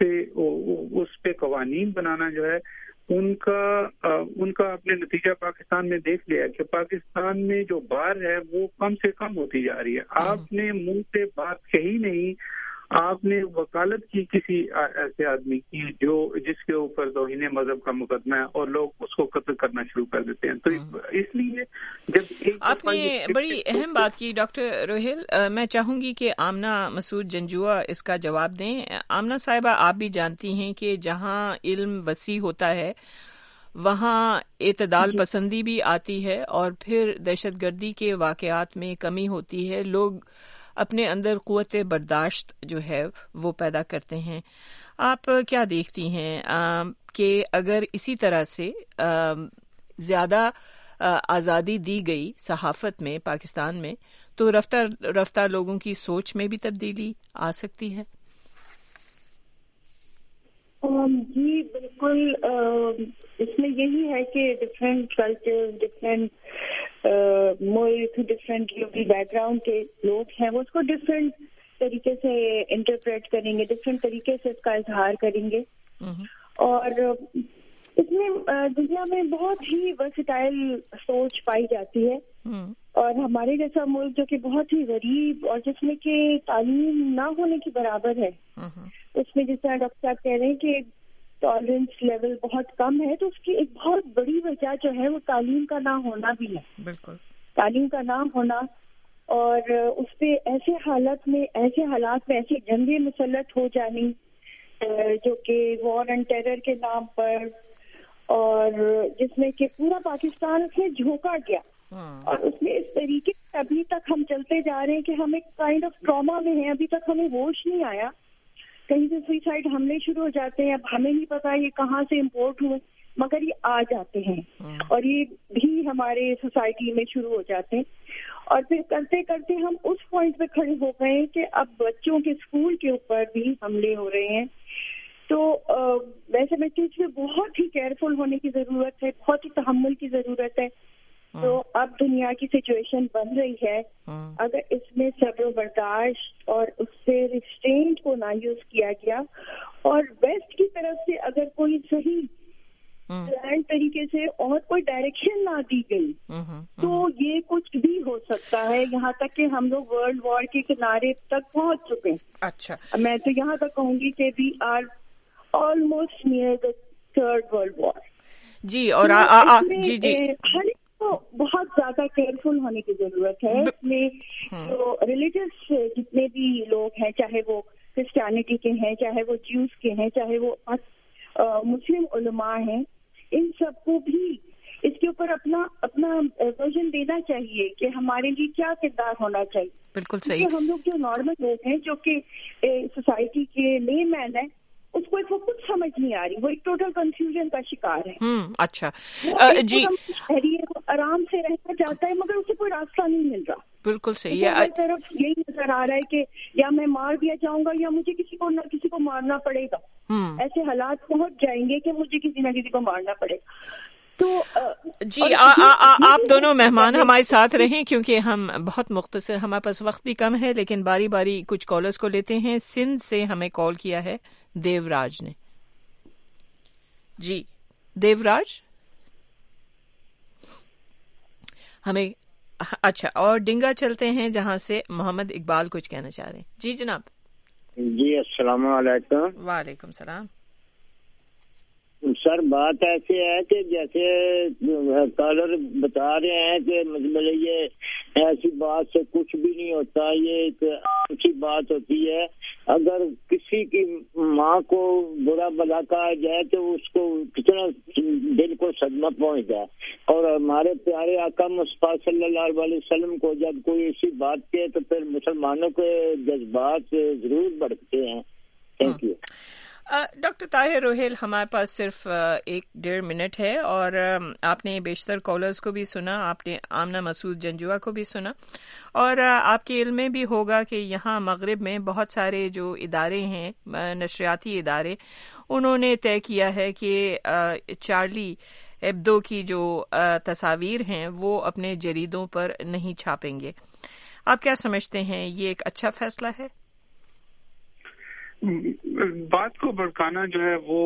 اس پہ قوانین بنانا جو ہے ان کا اپنے نتیجہ پاکستان میں دیکھ لیا کہ پاکستان میں جو بار ہے وہ کم سے کم ہوتی جا رہی ہے. آپ نے منہ سے بات کہی نہیں, آپ نے وکالت کی کسی ایسے آدمی کی جس کے اوپر توہین مذہب کا مقدمہ ہے, اور لوگ اس کو قتل کرنا شروع کر دیتے ہیں. تو اس لیے جب آپ نے بڑی اہم بات کی ڈاکٹر روہیل, میں چاہوں گی کہ آمنہ مسعود جنجوعہ اس کا جواب دیں. آمنہ صاحبہ, آپ بھی جانتی ہیں کہ جہاں علم وسیع ہوتا ہے وہاں اعتدال پسندی بھی آتی ہے, اور پھر دہشت گردی کے واقعات میں کمی ہوتی ہے. لوگ اپنے اندر قوت برداشت جو ہے وہ پیدا کرتے ہیں. آپ کیا دیکھتی ہیں کہ اگر اسی طرح سے زیادہ آزادی دی گئی صحافت میں پاکستان میں تو رفتہ رفتہ لوگوں کی سوچ میں بھی تبدیلی آ سکتی ہے؟ جی بالکل, اس میں یہی ہے کہ ڈفرینٹ کلچر, ڈفرینٹ ملک, ڈفرینٹ بیک گراؤنڈ کے لوگ ہیں, وہ اس کو ڈفرینٹ طریقے سے انٹرپریٹ کریں گے, ڈفرینٹ طریقے سے اس کا اظہار کریں گے. اور اس میں دنیا میں بہت ہی ورسٹائل سوچ پائی جاتی ہے, اور ہمارے جیسا ملک جو کہ بہت ہی غریب اور جس میں کہ تعلیم نہ ہونے کی برابر ہے, اس میں جس طرح ڈاکٹر صاحب کہہ رہے ہیں کہ ٹالرنس لیول بہت کم ہے, تو اس کی ایک بہت بڑی وجہ جو ہے وہ تعلیم کا نہ ہونا بھی ہے. بالکل, تعلیم کا نہ ہونا, اور اس پہ ایسے حالات میں ایسی جنگیں مسلط ہو جانی جو کہ وار اینڈ ٹیرر کے نام پر, اور جس میں کہ پورا پاکستان اس میں جھونکا گیا, اور اس میں اس طریقے سے ابھی تک ہم چلتے جا رہے ہیں کہ ہم ایک کائنڈ آف ٹراما میں ہیں. ابھی تک ہمیں ہوش نہیں آیا, کہیں سے سوئسائڈ حملے شروع ہو جاتے ہیں, اب ہمیں نہیں پتا یہ کہاں سے امپورٹ ہوئے, مگر یہ آ جاتے ہیں اور یہ بھی ہمارے سوسائٹی میں شروع ہو جاتے ہیں. اور پھر کرتے کرتے ہم اس پوائنٹ پہ کھڑے ہو گئے کہ اب بچوں کے اسکول کے اوپر بھی حملے ہو رہے ہیں. تو ویسے میں چیز میں بہت ہی کیئرفل ہونے کی ضرورت ہے, بہت ہی تحمل کی ضرورت ہے. تو اب دنیا کی سچویشن بن رہی ہے, اگر اس میں صبر و برداشت اور اس سے ریسٹرینٹ کو نہ یوز کیا گیا, اور ویسٹ کی طرف سے اگر کوئی صحیح پلان طریقے سے اور کوئی ڈائریکشن نہ دی گئی تو یہ کچھ بھی ہو سکتا ہے, یہاں تک کہ ہم لوگ ورلڈ وار کے کنارے تک پہنچ چکے ہیں. اچھا, میں تو یہاں تک کہوں گی کہ we are almost near the third world war. جی, اور جی ہر تو بہت زیادہ کیئرفل ہونے کی ضرورت ہے. اس میں جو ریلیجس جتنے بھی لوگ ہیں, چاہے وہ کرسچینٹی کے ہیں, چاہے وہ جیوز کے ہیں, چاہے وہ مسلم علماء ہیں, ان سب کو بھی اس کے اوپر اپنا ورژن دینا چاہیے کہ ہمارے لیے کیا کردار ہونا چاہیے. بالکل صحیح. ہم لوگ جو نارمل لوگ ہیں جو کہ سوسائٹی کے لے مین ہیں, اس کو वो कुछ समझ नहीं आ रही, वो एक टोटल कंफ्यूजन का शिकार है। अच्छा जी, आराम से रहना चाहता है मगर उसे कोई रास्ता नहीं मिल रहा। बिल्कुल सही है। हर तरफ यही नजर आ रहा है कि या मैं मार दिया जाऊंगा या मुझे किसी को मारना पड़ेगा। ऐसे हालात पहुंच जाएंगे कि मुझे किसी न किसी को मारना पड़ेगा। तो जी आप दोनों मेहमान हमारे साथ रहें क्योंकि हम बहुत मुख्तसर, हमारे पास वक्त भी कम है, लेकिन बारी बारी कुछ कॉलर्स को लेते हैं। सिंध से हमें कॉल किया है देवराज ने। जी देवराज हमें, अच्छा, और डिंगा चलते हैं जहां से मोहम्मद इकबाल कुछ कहना चाह रहे हैं। जी जनाब। जी अस्सलाम वालेकुम। वालेकुम सलाम। सर बात ऐसी है कि जैसे कॉलर बता रहे हैं कि मतलब ये ऐसी बात से कुछ भी नहीं होता, ये एक आम सी बात होती है। अगर किसी की माँ को बुरा भला कहा जाए तो उसको कितना दिल को सदमा पहुंचता है। और हमारे प्यारे आका मुस्तफा सल्लल्लाहु अलैहि वसल्लम को जब कोई ऐसी बात कहे तो फिर मुसलमानों के जज्बात जरूर बढ़ते हैं। Thank you. Doctor Tahir Rohail, हमारे पास सिर्फ 1-1.5 मिनट है और आपने बेशतर कॉलर्स को भी सुना, आपने आमना मसूद जंजुआ को भी सुना, और आपके इल्म में भी होगा कि यहाँ मगरिब में बहुत सारे जो इदारे हैं, नशरियाती इदारे, उन्होंने तय किया है कि चार्ली एब्दो की जो तस्वीर हैं वो अपने जरीदों पर नहीं छापेंगे। आप क्या समझते हैं, ये एक अच्छा फैसला है? बात को भड़काना जो है वो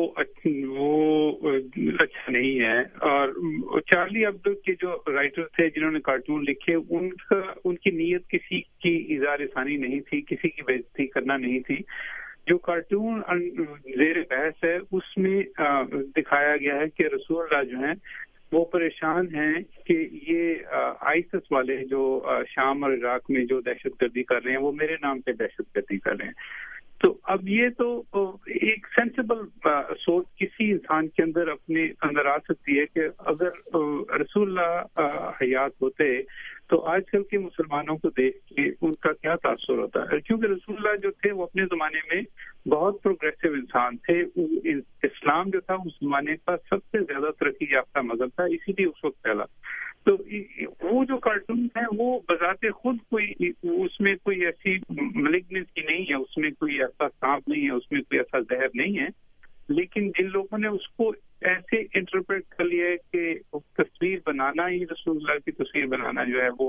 अच्छा नहीं है। और चार्ली अब्दो के जो राइटर थे जिन्होंने कार्टून लिखे, उनकी नीयत किसी की इज़हार सानी नहीं थी, किसी की बेइज्जती करना नहीं थी। जो कार्टून ज़ेर बहस है उसमें दिखाया गया है कि रसूलुल्लाह जो हैं वो परेशान हैं कि ये आईसिस वाले जो शाम और इराक में जो दहशतगर्दी कर रहे हैं वो मेरे नाम पे दहशतगर्दी कर रहे हैं। तो अब ये तो एक सेंसिबल सोच किसी इंसान के अंदर अपने अंदर आ सकती है कि अगर रसूलुल्लाह हयात होते तो आजकल के मुसलमानों को देख के उनका क्या तासुर होता है, क्योंकि रसूलुल्लाह जो थे वो अपने ज़माने में बहुत प्रोग्रेसिव इंसान थे। इस्लाम जो था उस ज़माने का सबसे ज़्यादा तरक्की याफ्ता मज़हब था, इसीलिए उस वक्त फैला। तो वो जो कार्टून है वो बजाते खुद कोई उसमें कोई ऐसी मैलिग्नेंसी नहीं है, उसमें कोई ऐसा सांप नहीं है, उसमें कोई ऐसा जहर नहीं है, लेकिन जिन लोगों ने उसको ऐसे इंटरप्रेट कर लिया है कि तस्वीर बनाना ही रसूलुल्लाह की तस्वीर बनाना जो है वो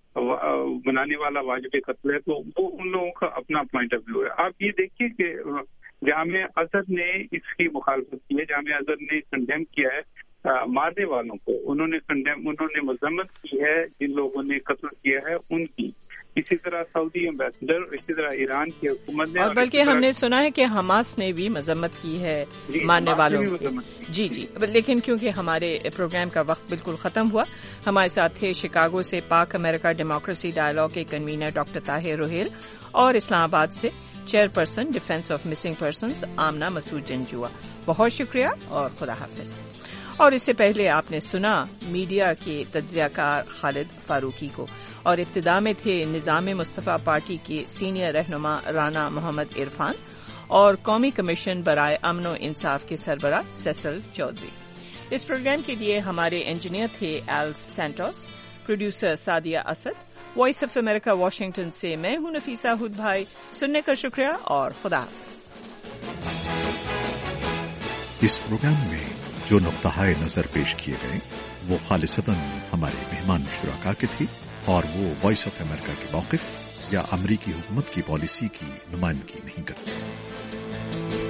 बनाने वाला वाजिब कत्ल है, तो वो उन लोगों का अपना पॉइंट ऑफ व्यू है। आप ये देखिए कि जामिया अज़हर ने इसकी मुखालफत की है, जामिया अज़हर ने कंडेम किया है मारने वालों को, उन्होंने मजम्मत की है जिन लोगों ने कत्ल किया है उनकी। इसी तरह सऊदी एम्बेसडर, इसी तरह ईरान की हुकूमत ने, और बल्कि हमने सुना है कि हमास ने भी मजम्मत की है मारने वालों की। जी, लेकिन क्योंकि हमारे प्रोग्राम का वक्त बिल्कुल खत्म हुआ, हमारे साथ थे शिकागो से पाक अमेरिका डेमोक्रेसी डायलॉग के कन्वीनर डॉक्टर ताहिर रोहेल और इस्लामाबाद से chairperson defence of missing persons Amna Masood Janjua. बहुत शुक्रिया और खुदा हाफिज। और इससे पहले आपने सुना मीडिया के तज्जियाकार खालिद फारूकी को, और इब्तिदा में थे निज़ाम मुस्तफ़ा पार्टी के सीनियर रहनुमा राना मोहम्मद इरफान और कौमी कमीशन बराए अमन व इंसाफ के सरबरा सेसल चौधरी। इस प्रोग्राम के लिए हमारे इंजीनियर थे El Santos, producer Sadia Asad. Voice of America Washington से मैं हूं नफीसा हुद भाई। सुनने का शुक्रिया और खुदा हाफ़िज़। इस प्रोग्राम में जो नुक्ताए नजर पेश किए गए वो खालिसतन हमारे मेहमान शुराका के थे और वो वॉइस ऑफ अमेरिका के मौक़िफ़ या अमरीकी हुकूमत की पॉलिसी की नुमाइंदगी नहीं करते।